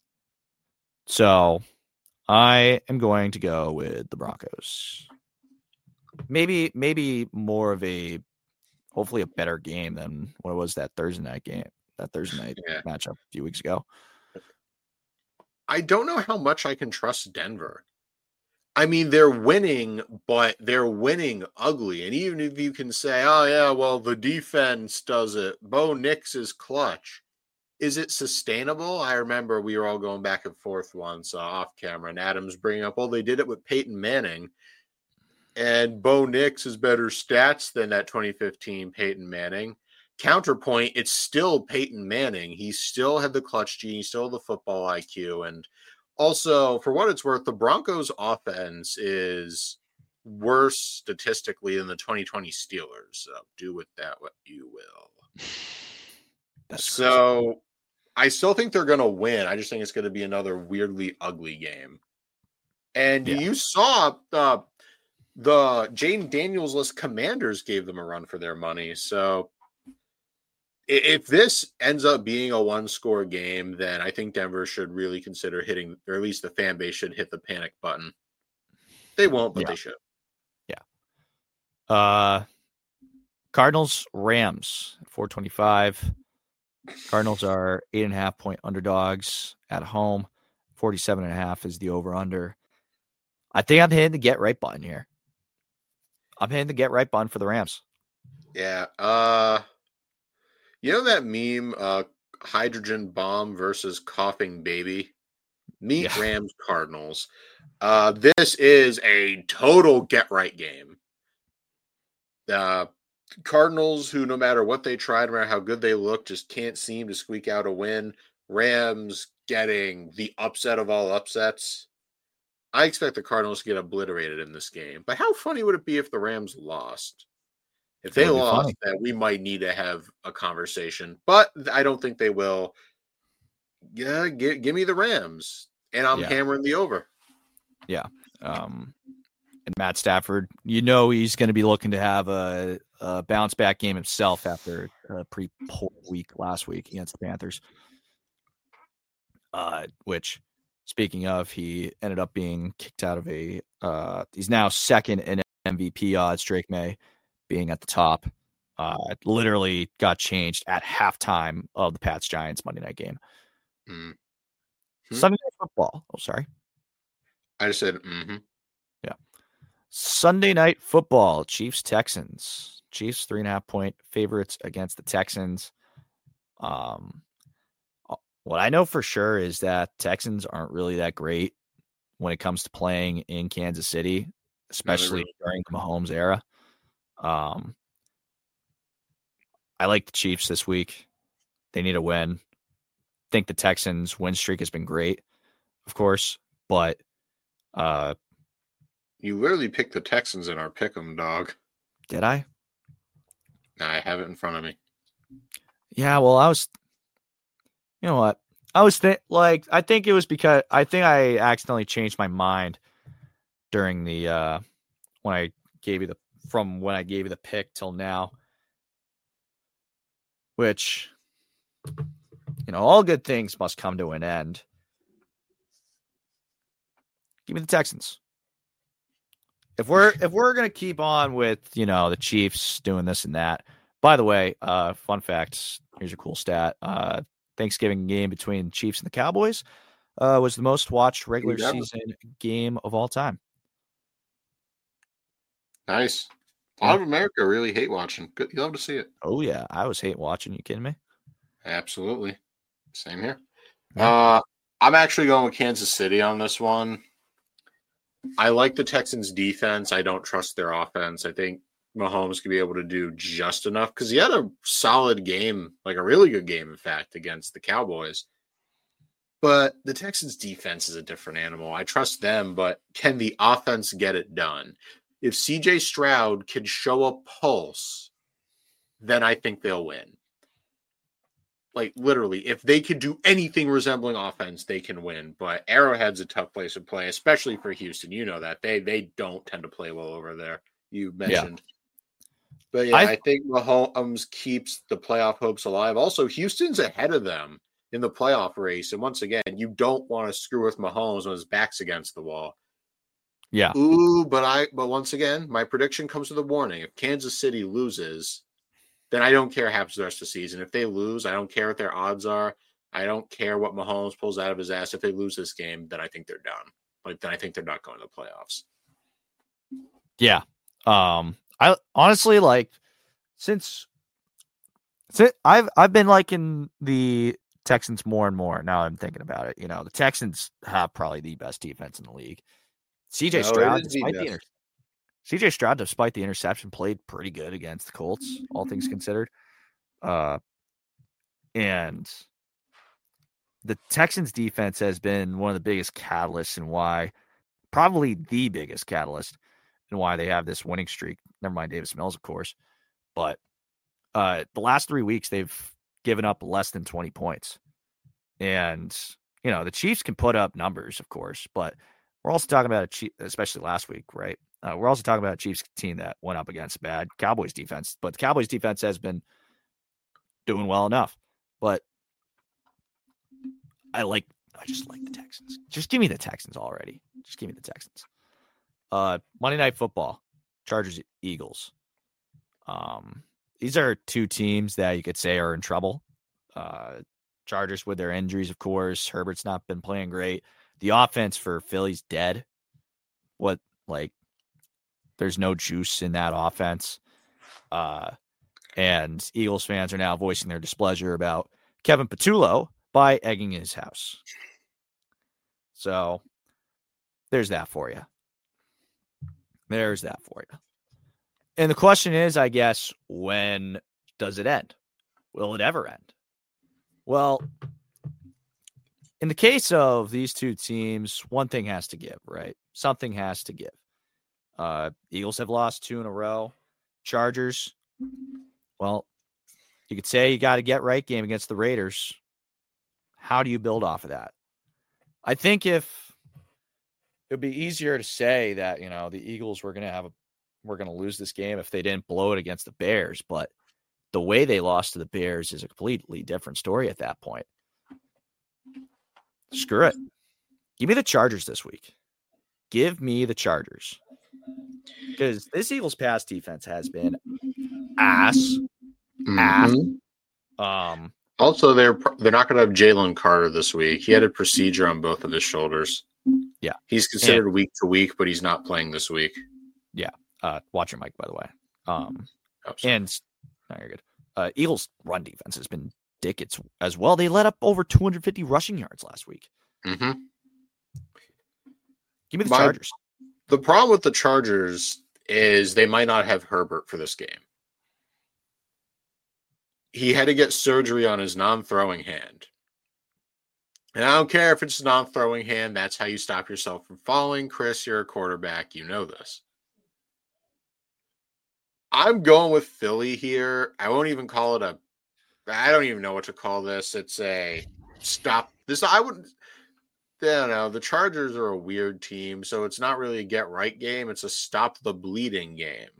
so I am going to go with the Broncos. Maybe, maybe more of a, hopefully a better game than what was that Thursday night game, that Thursday night
Yeah.
matchup a few weeks ago.
I don't know how much I can trust Denver. I mean, they're winning, but they're winning ugly. And even if you can say, oh, yeah, well, the defense does it. Bo Nix is clutch. Is it sustainable? I remember we were all going back and forth once uh, off camera, and Adam's bringing up, well, they did it with Peyton Manning. And Bo Nix has better stats than that twenty fifteen Peyton Manning. Counterpoint, it's still Peyton Manning. He still had the clutch gene. He still had the football I Q. And also, for what it's worth, the Broncos offense is worse statistically than the twenty twenty Steelers. So do with that what you will.
That's
so crazy. I still think they're going to win. I just think it's going to be another weirdly ugly game. And
Yeah.
you saw uh, the Jaden Daniels-less Commanders gave them a run for their money. So if this ends up being a one-score game, then I think Denver should really consider hitting, or at least the fan base should hit the panic button. They won't, but
yeah.
they should.
Yeah. Uh, Cardinals, Rams, four twenty-five. Cardinals are eight and a half point underdogs at home. forty-seven and a half is the over-under. I think I'm hitting the get right button here. I'm hitting the get right button for the Rams.
Yeah. Uh, you know that meme, uh, hydrogen bomb versus coughing baby? Meet
Yeah.
Rams Cardinals. Uh, this is a total get right game. Uh, Cardinals, who no matter what they try, no matter how good they look, just can't seem to squeak out a win. Rams getting the upset of all upsets. I expect the Cardinals to get obliterated in this game. But how funny would it be if the Rams lost? If they lost, then we might need to have a conversation. But I don't think they will. Yeah, give, give me the Rams. And I'm
Yeah.
hammering the over.
Yeah. Um, and Matt Stafford, you know he's going to be looking to have a, a bounce back game himself after a pretty poor week last week against the Panthers. Uh, which, speaking of, he ended up being kicked out of a uh, – he's now second in M V P odds, Drake May being at the top. Uh, literally got changed at halftime of the Pats-Giants Monday night game.
Mm.
Hmm. Sunday Night Football. Oh, sorry.
I just said, mm-hmm.
Yeah. Sunday Night Football, Chiefs-Texans. Chiefs, three and a half point favorites against the Texans. Um, what I know for sure is that Texans aren't really that great when it comes to playing in Kansas City, especially no, during the Mahomes era. Um, I like the Chiefs this week. They need a win. I think the Texans' win streak has been great, of course, but uh,
you literally picked the Texans in our pick'em, dog.
Did I?
Nah, I have it in front of me.
Yeah, well, I was. You know what? I was th- like, I think it was because I think I accidentally changed my mind during the uh, when I gave you the from when I gave you the pick till now, which. You know, all good things must come to an end. Give me the Texans. If we're if we're gonna keep on with, you know, the Chiefs doing this and that. By the way, uh, fun fact. Here's a cool stat. Uh, Thanksgiving game between Chiefs and the Cowboys uh, was the most watched regular
yeah.
season game of all time.
Nice. A lot of America really hate watching. Good, you love to see it.
Oh yeah, I was hate watching. You kidding me?
Absolutely. Same here.
Yeah.
Uh, I'm actually going with Kansas City on this one. I like the Texans' defense. I don't trust their offense. I think Mahomes could be able to do just enough because he had a solid game, like a really good game, in fact, against the Cowboys. But the Texans' defense is a different animal. I trust them, but can the offense get it done? If C J Stroud can show a pulse, then I think they'll win. Like, literally, if they could do anything resembling offense, they can win. But Arrowhead's a tough place to play, especially for Houston. You know that. They they don't tend to play well over there. You mentioned. Yeah. But, yeah, I, I think Mahomes keeps the playoff hopes alive. Also, Houston's ahead of them in the playoff race. And once again, you don't want to screw with Mahomes when his back's against the wall.
Yeah.
Ooh, but I but once again, my prediction comes with a warning. If Kansas City loses, then I don't care what happens the rest of the season. If they lose, I don't care what their odds are. I don't care what Mahomes pulls out of his ass. If they lose this game, then I think they're done. Like, then I think they're not going to the playoffs.
Yeah. Um, I honestly like since, since I've I've been liking the Texans more and more. Now I'm thinking about it. You know, the Texans have probably the best defense in the league. C J
No,
Stroud, despite the inter- C J Stroud, despite the interception, played pretty good against the Colts, all things considered. Uh, and the Texans' defense has been one of the biggest catalysts and why, probably the biggest catalyst and why they have this winning streak. Never mind Davis Mills, of course. But uh, the last three weeks, they've given up less than twenty points. And, you know, the Chiefs can put up numbers, of course, but we're also talking about a Chief, especially last week, right? Uh, we're also talking about a Chiefs team that went up against bad Cowboys defense, but the Cowboys defense has been doing well enough. But I like, I just like the Texans. Just give me the Texans already. Just give me the Texans. Uh, Monday Night Football, Chargers, Eagles. Um, these are two teams that you could say are in trouble. Uh, Chargers with their injuries, of course. Herbert's not been playing great. The offense for Philly's dead. What, like, there's no juice in that offense. Uh, and Eagles fans are now voicing their displeasure about Kevin Patullo by egging his house. So there's that for you. There's that for you. And the question is, I guess, when does it end? Will it ever end? Well, in the case of these two teams, one thing has to give, right? Something has to give. Uh, Eagles have lost two in a row. Chargers, well, you could say you got a get right game against the Raiders. How do you build off of that? I think if it would be easier to say that, you know, the Eagles were going to have a, were going to lose this game if they didn't blow it against the Bears, but the way they lost to the Bears is a completely different story at that point. Screw it. Give me the Chargers this week. Give me the Chargers. Because this Eagles pass defense has been ass. Mm-hmm. Ass. Um,
also, they're they're not going to have Jalen Carter this week. He had a procedure on both of his shoulders.
Yeah.
He's considered and, week to week, but he's not playing this week.
Yeah. Uh, watch your mic, by the way. Um, oh, and no, you're good. Uh, Eagles run defense has been dickets as well. They let up over two hundred fifty rushing yards last week.
Mm-hmm.
Give me the
My,
Chargers.
The problem with the Chargers is they might not have Herbert for this game. He had to get surgery on his non-throwing hand. And I don't care if it's a non-throwing hand. That's how you stop yourself from falling. Chris, you're a quarterback. You know this. I'm going with Philly here. I won't even call it a I don't even know what to call this. It's a stop. This I wouldn't I don't know. The Chargers are a weird team, so it's not really a get right game. It's a stop the bleeding game.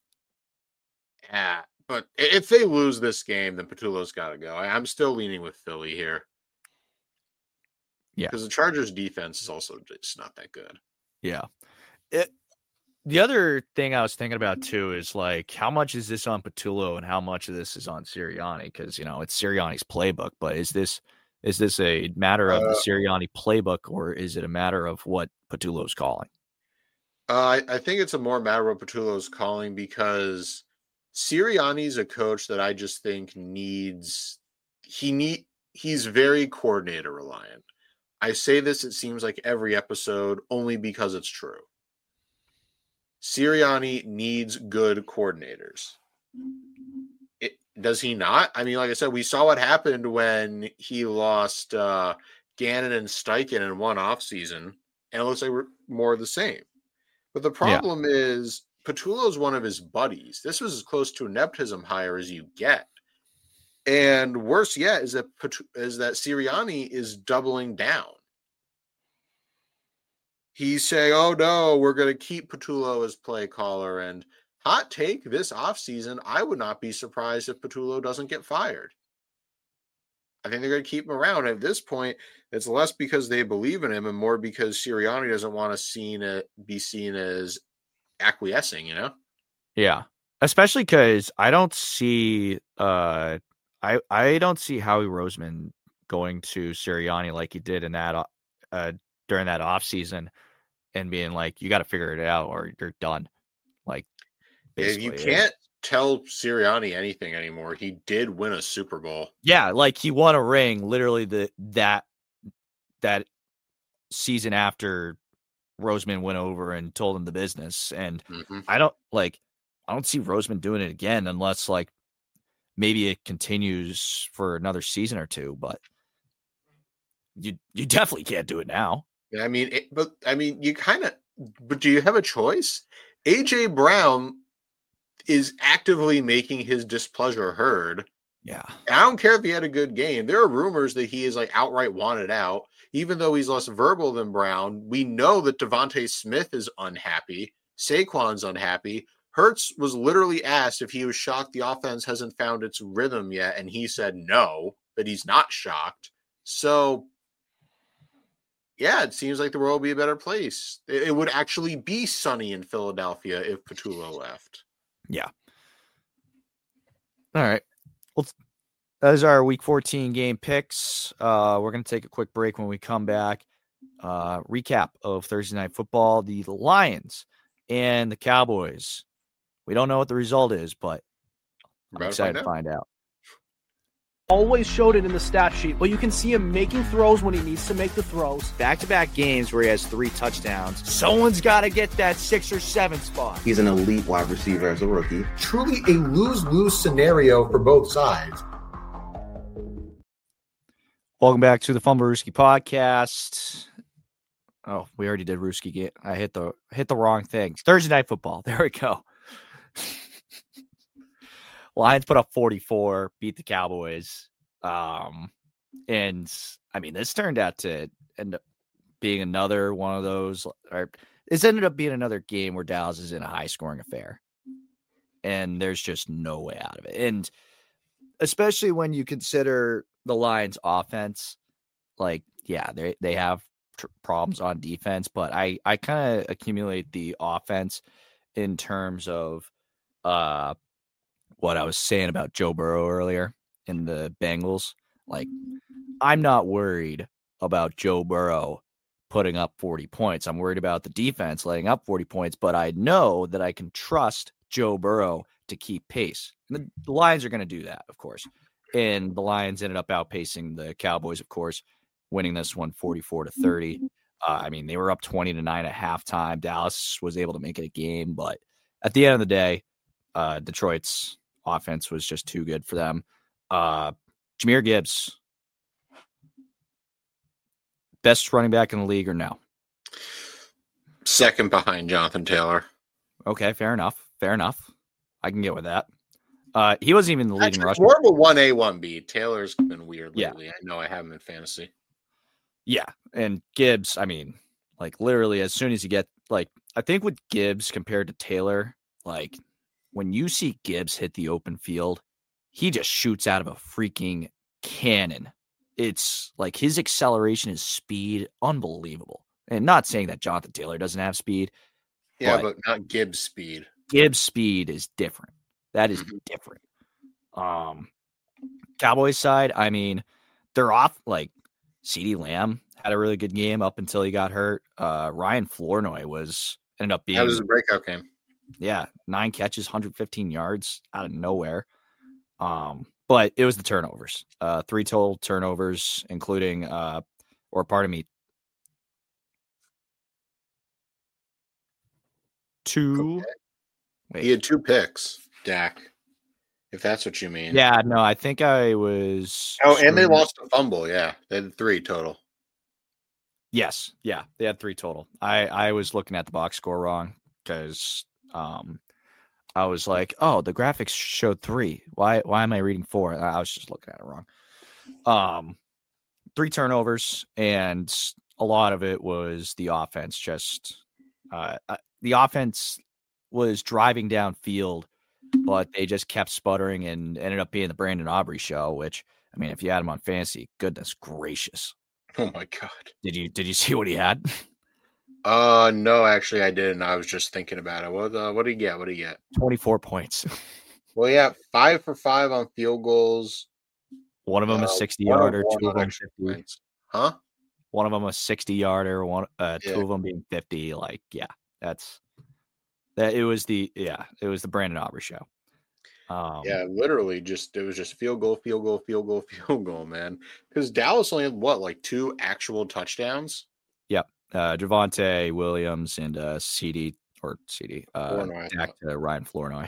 Yeah, but if they lose this game, then Patullo's got to go. I'm still leaning with Philly here.
Yeah,
because the Chargers' defense is also just not that good.
Yeah. It, the other thing I was thinking about too is like, how much is this on Patullo and how much of this is on Sirianni? Because you know it's Sirianni's playbook, but is this is this a matter of uh, the Sirianni playbook or is it a matter of what Patullo's calling?
Uh, I, I think it's a more matter of Patullo's calling because Sirianni's a coach that I just think needs he need he's very coordinator reliant. I say this, it seems like every episode, only because it's true. Sirianni needs good coordinators. It, does he not? I mean, like I said, we saw what happened when he lost uh, Gannon and Steichen in one offseason, and it looks like we're more of the same. But the problem yeah. is Patullo's one of his buddies. This was as close to a nepotism hire as you get. And worse yet is that is that Sirianni is doubling down. He's saying, oh, no, we're going to keep Patullo as play caller. And hot take, this offseason, I would not be surprised if Patullo doesn't get fired. I think they're going to keep him around. At this point, it's less because they believe in him and more because Sirianni doesn't want to seen it, be seen as acquiescing, you know?
Yeah, especially because I don't see uh, I, I don't see Howie Roseman going to Sirianni like he did in that uh, during that offseason and being like, you got to figure it out or you're done. Like,
basically, you can't tell Sirianni anything anymore. He did win a Super Bowl.
Yeah, like he won a ring literally the that that season after Roseman went over and told him the business. And mm-hmm. I don't like I don't see Roseman doing it again unless like maybe it continues for another season or two, but you you definitely can't do it now.
I mean, it, but I mean, you kind of, but do you have a choice? A J Brown is actively making his displeasure heard.
Yeah.
And I don't care if he had a good game. There are rumors that he is like outright wanted out, even though he's less verbal than Brown. We know that Devontae Smith is unhappy. Saquon's unhappy. Hurts was literally asked if he was shocked the offense hasn't found its rhythm yet, and he said no, that he's not shocked. So, yeah, it seems like the world would be a better place. It, it would actually be sunny in Philadelphia if Patullo left.
Yeah. All right. Well, those are our week fourteen game picks. Uh, we're going to take a quick break. When we come back. Uh, recap of Thursday Night Football. The Lions and the Cowboys. We don't know what the result is, but I'm excited to find out.
Always showed it in the stat sheet, but you can see him making throws when he needs to make the throws.
Back-to-back games where he has three touchdowns. Someone's got to get that six or seven spot.
He's an elite wide receiver as a rookie.
Truly a lose-lose scenario for both sides.
Welcome back to the Fumblerooski podcast. Oh, we already did Rooski. I hit the hit the wrong thing. Thursday Night Football. There we go. Lions put up forty-four, beat the Cowboys. Um, and I mean, this turned out to end up being another one of those, or this ended up being another game where Dallas is in a high scoring affair. And there's just no way out of it. And especially when you consider the Lions offense, like, yeah, they, they have tr- problems on defense, but I, I kind of accumulate the offense in terms of, uh, what I was saying about Joe Burrow earlier in the Bengals. Like, I'm not worried about Joe Burrow putting up forty points. I'm worried about the defense letting up forty points, but I know that I can trust Joe Burrow to keep pace. And the, the Lions are going to do that, of course. And the Lions ended up outpacing the Cowboys, of course, winning this one forty-four to thirty. Uh, I mean, they were up twenty to nine at halftime. Dallas was able to make it a game, but at the end of the day, uh, Detroit's offense was just too good for them. Uh, Jahmyr Gibbs, best running back in the league or no?
Second behind Jonathan Taylor.
Okay, fair enough. Fair enough. I can get with that. Uh, he wasn't even the leading rusher.
More of a one A, one B. Taylor's been weird lately.
Yeah.
I know I have him in fantasy.
Yeah, and Gibbs, I mean, like literally as soon as you get, like, I think with Gibbs compared to Taylor, like, when you see Gibbs hit the open field, he just shoots out of a freaking cannon. It's like his acceleration, his speed, unbelievable. And not saying that Jonathan Taylor doesn't have speed.
Yeah,
but,
but not Gibbs' speed.
Gibbs' speed is different. That is
mm-hmm.
different. Um, Cowboys side, I mean, they're off. Like, CeeDee Lamb had a really good game up until he got hurt. Uh, Ryan Flournoy was ended up being
That was a breakout game.
Yeah, nine catches, one hundred fifteen yards out of nowhere. Um, but it was the turnovers. Uh, three total turnovers, including, uh, or pardon me, two.
Okay.
Wait.
He had two picks, Dak, if that's what you mean.
Yeah, no, I think I was.
Oh, and they
screwing-
lost a fumble. Yeah, they had three total.
Yes, yeah, they had three total. I I was looking at the box score wrong because um, I was like, oh, the graphics showed three. Why why am I reading four? I was just looking at it wrong. Um, three turnovers, and a lot of it was the offense. Just uh, uh, the offense was driving downfield, but they just kept sputtering and ended up being the Brandon Aubrey show. Which, I mean, if you had him on fantasy, goodness gracious.
Oh my god!
Did you did you see what he had?
Uh, no, actually, I didn't. I was just thinking about it. What uh, what did he get? What did he get?
twenty-four points.
Well, yeah, five for five on field goals.
One of them a
Uh,
sixty
one of
yarder,
one
two of
on
them
extra
fifty.
points. Huh?
One of them a sixty yarder, one uh, two
Yeah.
of them being fifty. Like, yeah, that's that. It was the yeah, it was the Brandon Aubrey show. Um,
Yeah, literally, just it was just field goal, field goal, field goal, field goal, man. Because Dallas only had what, like two actual touchdowns.
uh, Javonte Williams and uh, C D or C D uh,
Flournoy, I
back
thought.
to Ryan Flournoy.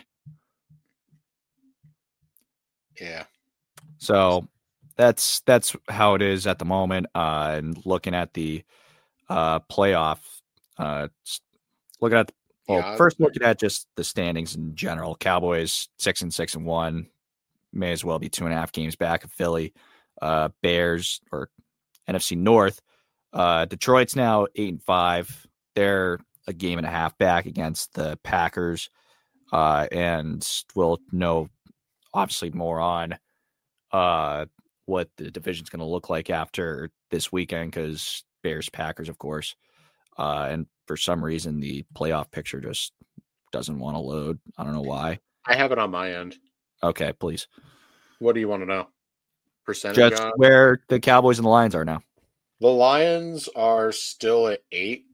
Yeah,
So that's that's how it is at the moment. Uh, and looking at the uh, playoff, uh, s- looking at the, well,
Yeah,
first looking at just the standings in general. Cowboys six and six and one, may as well be two and a half games back of Philly. Uh, Bears or N F C North. Uh, Detroit's now eight and five. They're a game and a half back against the Packers, uh, and we'll know obviously more on uh, what the division's going to look like after this weekend because Bears, Packers, of course. Uh, and for some reason, the playoff picture just doesn't want to load. I don't know why.
I have it on my end.
Okay, please.
What do you want to know? Percentage
Just
on?
where the Cowboys and the Lions are now.
The Lions are still at eight,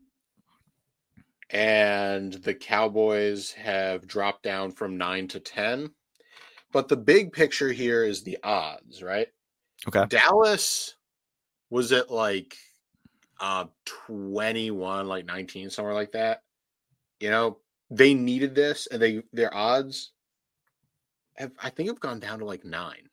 and the Cowboys have dropped down from nine to ten. But the big picture here is the odds, right?
Okay.
Dallas was at like uh, twenty-one, like nineteen, somewhere like that. You know, they needed this, and they their odds have, I think, have gone down to like nine.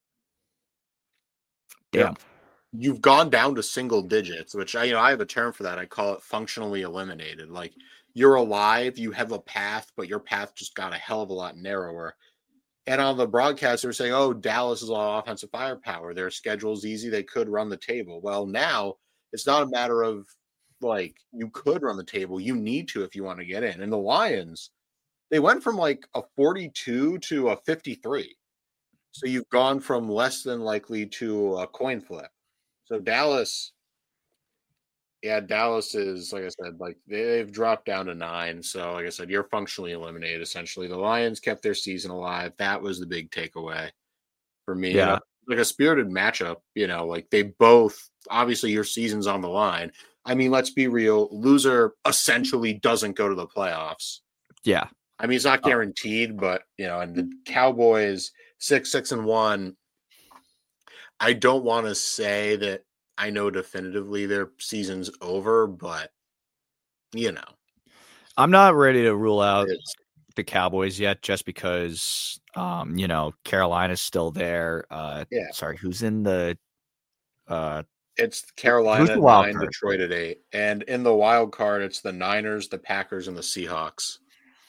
Damn.
You've gone down to single digits, which I, you know, I have a term for that. I call it functionally eliminated. Like you're alive, you have a path, but your path just got a hell of a lot narrower. And on the broadcast, they were saying, "Oh, Dallas is all offensive firepower. Their schedule's easy. They could run the table." Well, now it's not a matter of like you could run the table. You need to if you want to get in. And the Lions, they went from like a forty-two to a fifty-three. So you've gone from less than likely to a coin flip. So Dallas, yeah, Dallas is, like I said, like they've dropped down to nine. So, like I said, you're functionally eliminated, essentially. The Lions kept their season alive. That was the big takeaway for me.
Yeah.
You know, like a spirited matchup, you know, like they both, obviously your season's on the line. I mean, let's be real. Loser essentially doesn't go to the playoffs.
Yeah.
I mean, it's not guaranteed, but, you know, and the Cowboys, six, six, and one, I don't want to say that I know definitively their season's over, but, you know.
I'm not ready to rule out
It's-
the Cowboys yet just because, um, you know, Carolina's still there. Uh,
Yeah.
Sorry, who's in the uh,
It's Carolina
Who's the
at
wild
nine,
card?
Detroit at eight. And in the wild card, it's the Niners, the Packers, and the Seahawks.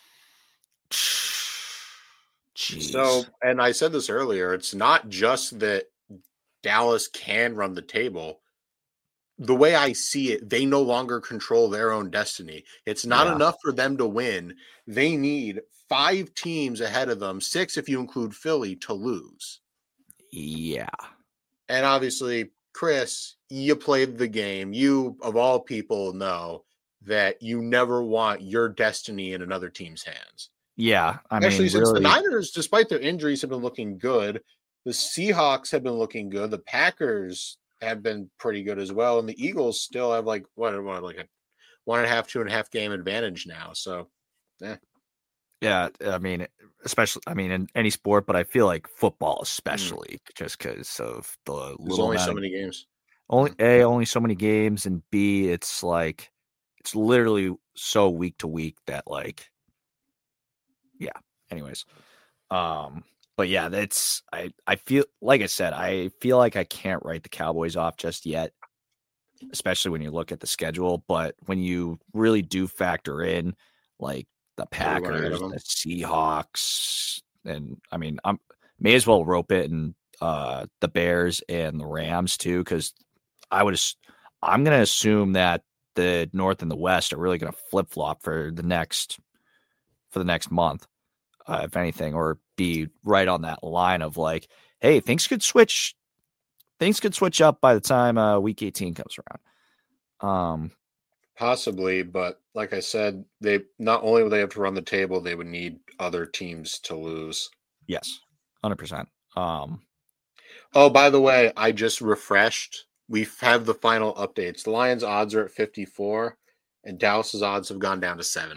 Jeez.
So, and I said this earlier, it's not just that Dallas can run the table. The way I see it, they no longer control their own destiny. It's not
Yeah.
enough for them to win. They need five teams ahead of them, six if you include Philly, to lose.
Yeah.
And obviously, Chris, you played the game. You, of all people, know that you never want your destiny in another team's hands.
Yeah. I
Actually,
mean,
since
really,
the Niners, despite their injuries, have been looking good, the Seahawks have been looking good. The Packers have been pretty good as well, and the Eagles still have like what, what like a one and a half, two and a half game advantage now. So, yeah.
Yeah, I mean, especially, I mean, in any sport, but I feel like football, especially, mm. just because of the
There's
little
only
amount
so
of,
many games.
Only mm. A, only so many games, and B, it's like, it's literally so week to week that, like, yeah. Anyways, um, but yeah, that's I. I feel like I said, I feel like I can't write the Cowboys off just yet, especially when you look at the schedule. But when you really do factor in, like, the Packers, the Seahawks, and I mean, I'm may as well rope it in uh, the Bears and the Rams too, because I would I'm going to assume that the North and the West are really going to flip flop for the next for the next month, uh, if anything, or be right on that line of like, hey, things could switch, things could switch up by the time uh, Week eighteen comes around. Um.
Possibly, but like I said, they not only would they have to run the table, they would need other teams to lose.
Yes, one hundred percent. Um,
oh, by the way, I just refreshed. We have the final updates. The Lions' odds are at fifty-four, and Dallas's odds have gone down to seven.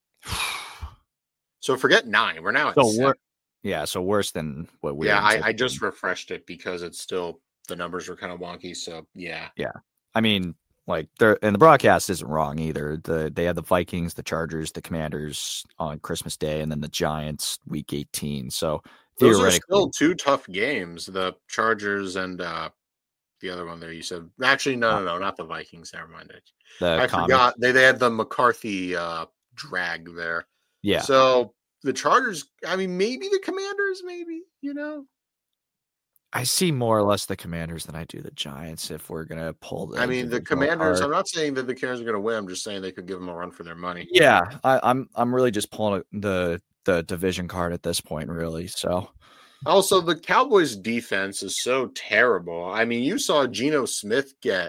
So forget nine. We're now at
so
seven.
Yeah, so worse than what we.
Yeah, I, I just refreshed it because it's still the numbers are kind of wonky. So yeah,
yeah. I mean. Like they're and the broadcast isn't wrong either. The they have the Vikings, the Chargers, the Commanders on Christmas Day, and then the Giants week eighteen. So
those are still two tough games. The Chargers and uh, the other one there. You said actually no, no, no, not the Vikings. Never mind it.
The
I
comic.
forgot they they had the McCarthy uh, drag there.
Yeah.
So the Chargers. I mean, maybe the Commanders. Maybe you know.
I see more or less the Commanders than I do the Giants if we're going to pull the
I mean, the Commanders, I'm not saying that the Commanders are going to win. I'm just saying they could give them a run for their money.
Yeah, I, I'm I'm really just pulling the the division card at this point, really. So,
also, the Cowboys' defense is so terrible. I mean, you saw Geno Smith get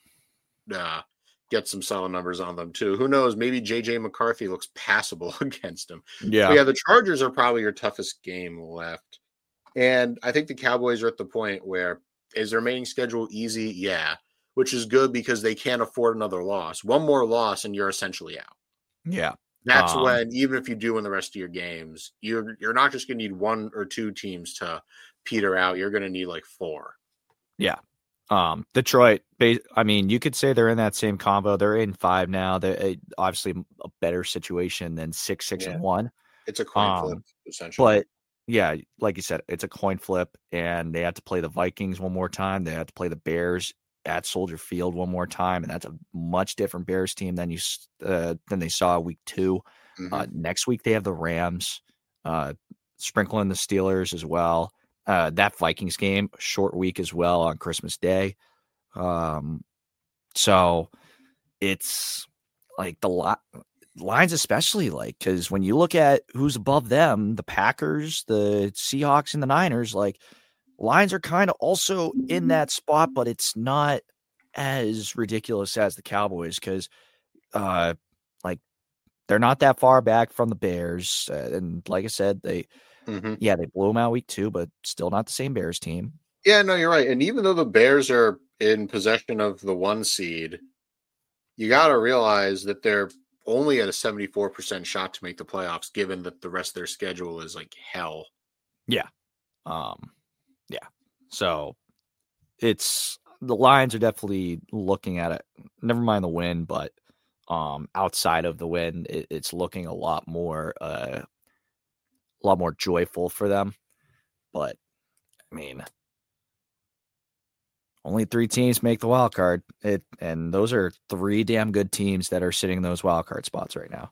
uh, get some solid numbers on them, too. Who knows? Maybe J J McCarthy looks passable against them.
Yeah.
But yeah, the Chargers are probably your toughest game left. And I think the Cowboys are at the point where is their remaining schedule easy? Yeah, which is good because they can't afford another loss. One more loss and you're essentially out.
Yeah.
That's
um,
when, even if you do win the rest of your games, you're you're not just going to need one or two teams to peter out. You're going to need like four.
Yeah. Um, Detroit, I mean, you could say they're in that same combo. They're in five now. They're obviously a better situation than six, six, yeah. and one.
It's a coin
um,
flip, essentially.
But yeah, like you said, it's a coin flip, and they have to play the Vikings one more time. They have to play the Bears at Soldier Field one more time, and that's a much different Bears team than you uh, than they saw week two. Mm-hmm. Uh, next week they have the Rams, uh, sprinkling the Steelers as well. Uh, that Vikings game, short week as well on Christmas Day. Um, so it's like the lot. Lines especially, like, because when you look at who's above them, the Packers, the Seahawks, and the Niners, like, lines are kind of also in that spot, but it's not as ridiculous as the Cowboys because, uh, like, they're not that far back from the Bears. Uh, and like I said, they, mm-hmm. yeah, they blew them out week two, but still not the same Bears team.
Yeah, no, you're right. And even though the Bears are in possession of the one seed, you got to realize that they're only at a seventy-four percent shot to make the playoffs, given that the rest of their schedule is like hell.
Yeah. Um, yeah. So it's the Lions are definitely looking at it. Never mind the win, but um, outside of the win, it, it's looking a lot more, uh, a lot more joyful for them. But I mean, only three teams make the wild card. It and those are three damn good teams that are sitting in those wild card spots right now.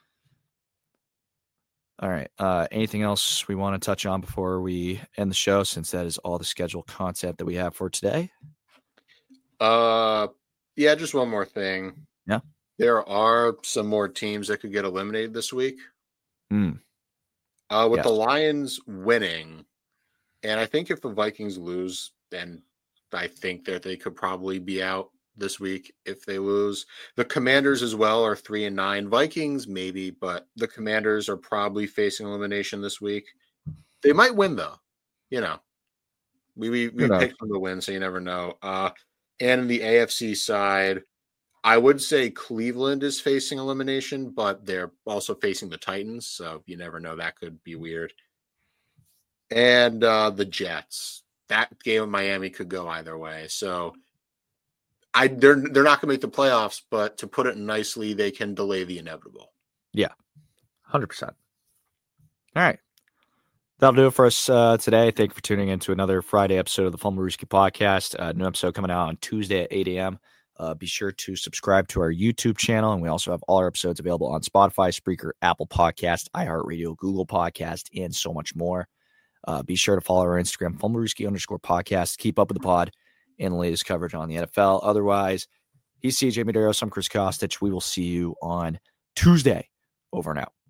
All right. Uh, anything else we want to touch on before we end the show, since that is all the scheduled content that we have for today?
Uh, yeah, just one more thing.
Yeah.
There are some more teams that could get eliminated this week.
Mm.
Uh, with
yes.
the Lions winning, and I think if the Vikings lose, then I think that they could probably be out this week if they lose. The Commanders as well are three and nine. Vikings maybe, but the Commanders are probably facing elimination this week. They might win though. You know, we we, we picked them to win, so you never know. Uh, and in the A F C side, I would say Cleveland is facing elimination, but they're also facing the Titans, so you never know. That could be weird. And uh, the Jets. That game in Miami could go either way. So I they're they're not going to make the playoffs, but to put it nicely, they can delay the inevitable.
Yeah, one hundred percent. All right. That'll do it for us uh, today. Thank you for tuning in to another Friday episode of the Fumblerooski Podcast. Uh, new episode coming out on Tuesday at eight a.m. Uh, be sure to subscribe to our YouTube channel, and we also have all our episodes available on Spotify, Spreaker, Apple Podcast, iHeartRadio, Google Podcast, and so much more. Uh, be sure to follow our Instagram, Fumblerooski underscore podcast. Keep up with the pod and the latest coverage on the N F L. Otherwise, he's C J Medeiros. I'm Chris Kostic. We will see you on Tuesday. Over and out.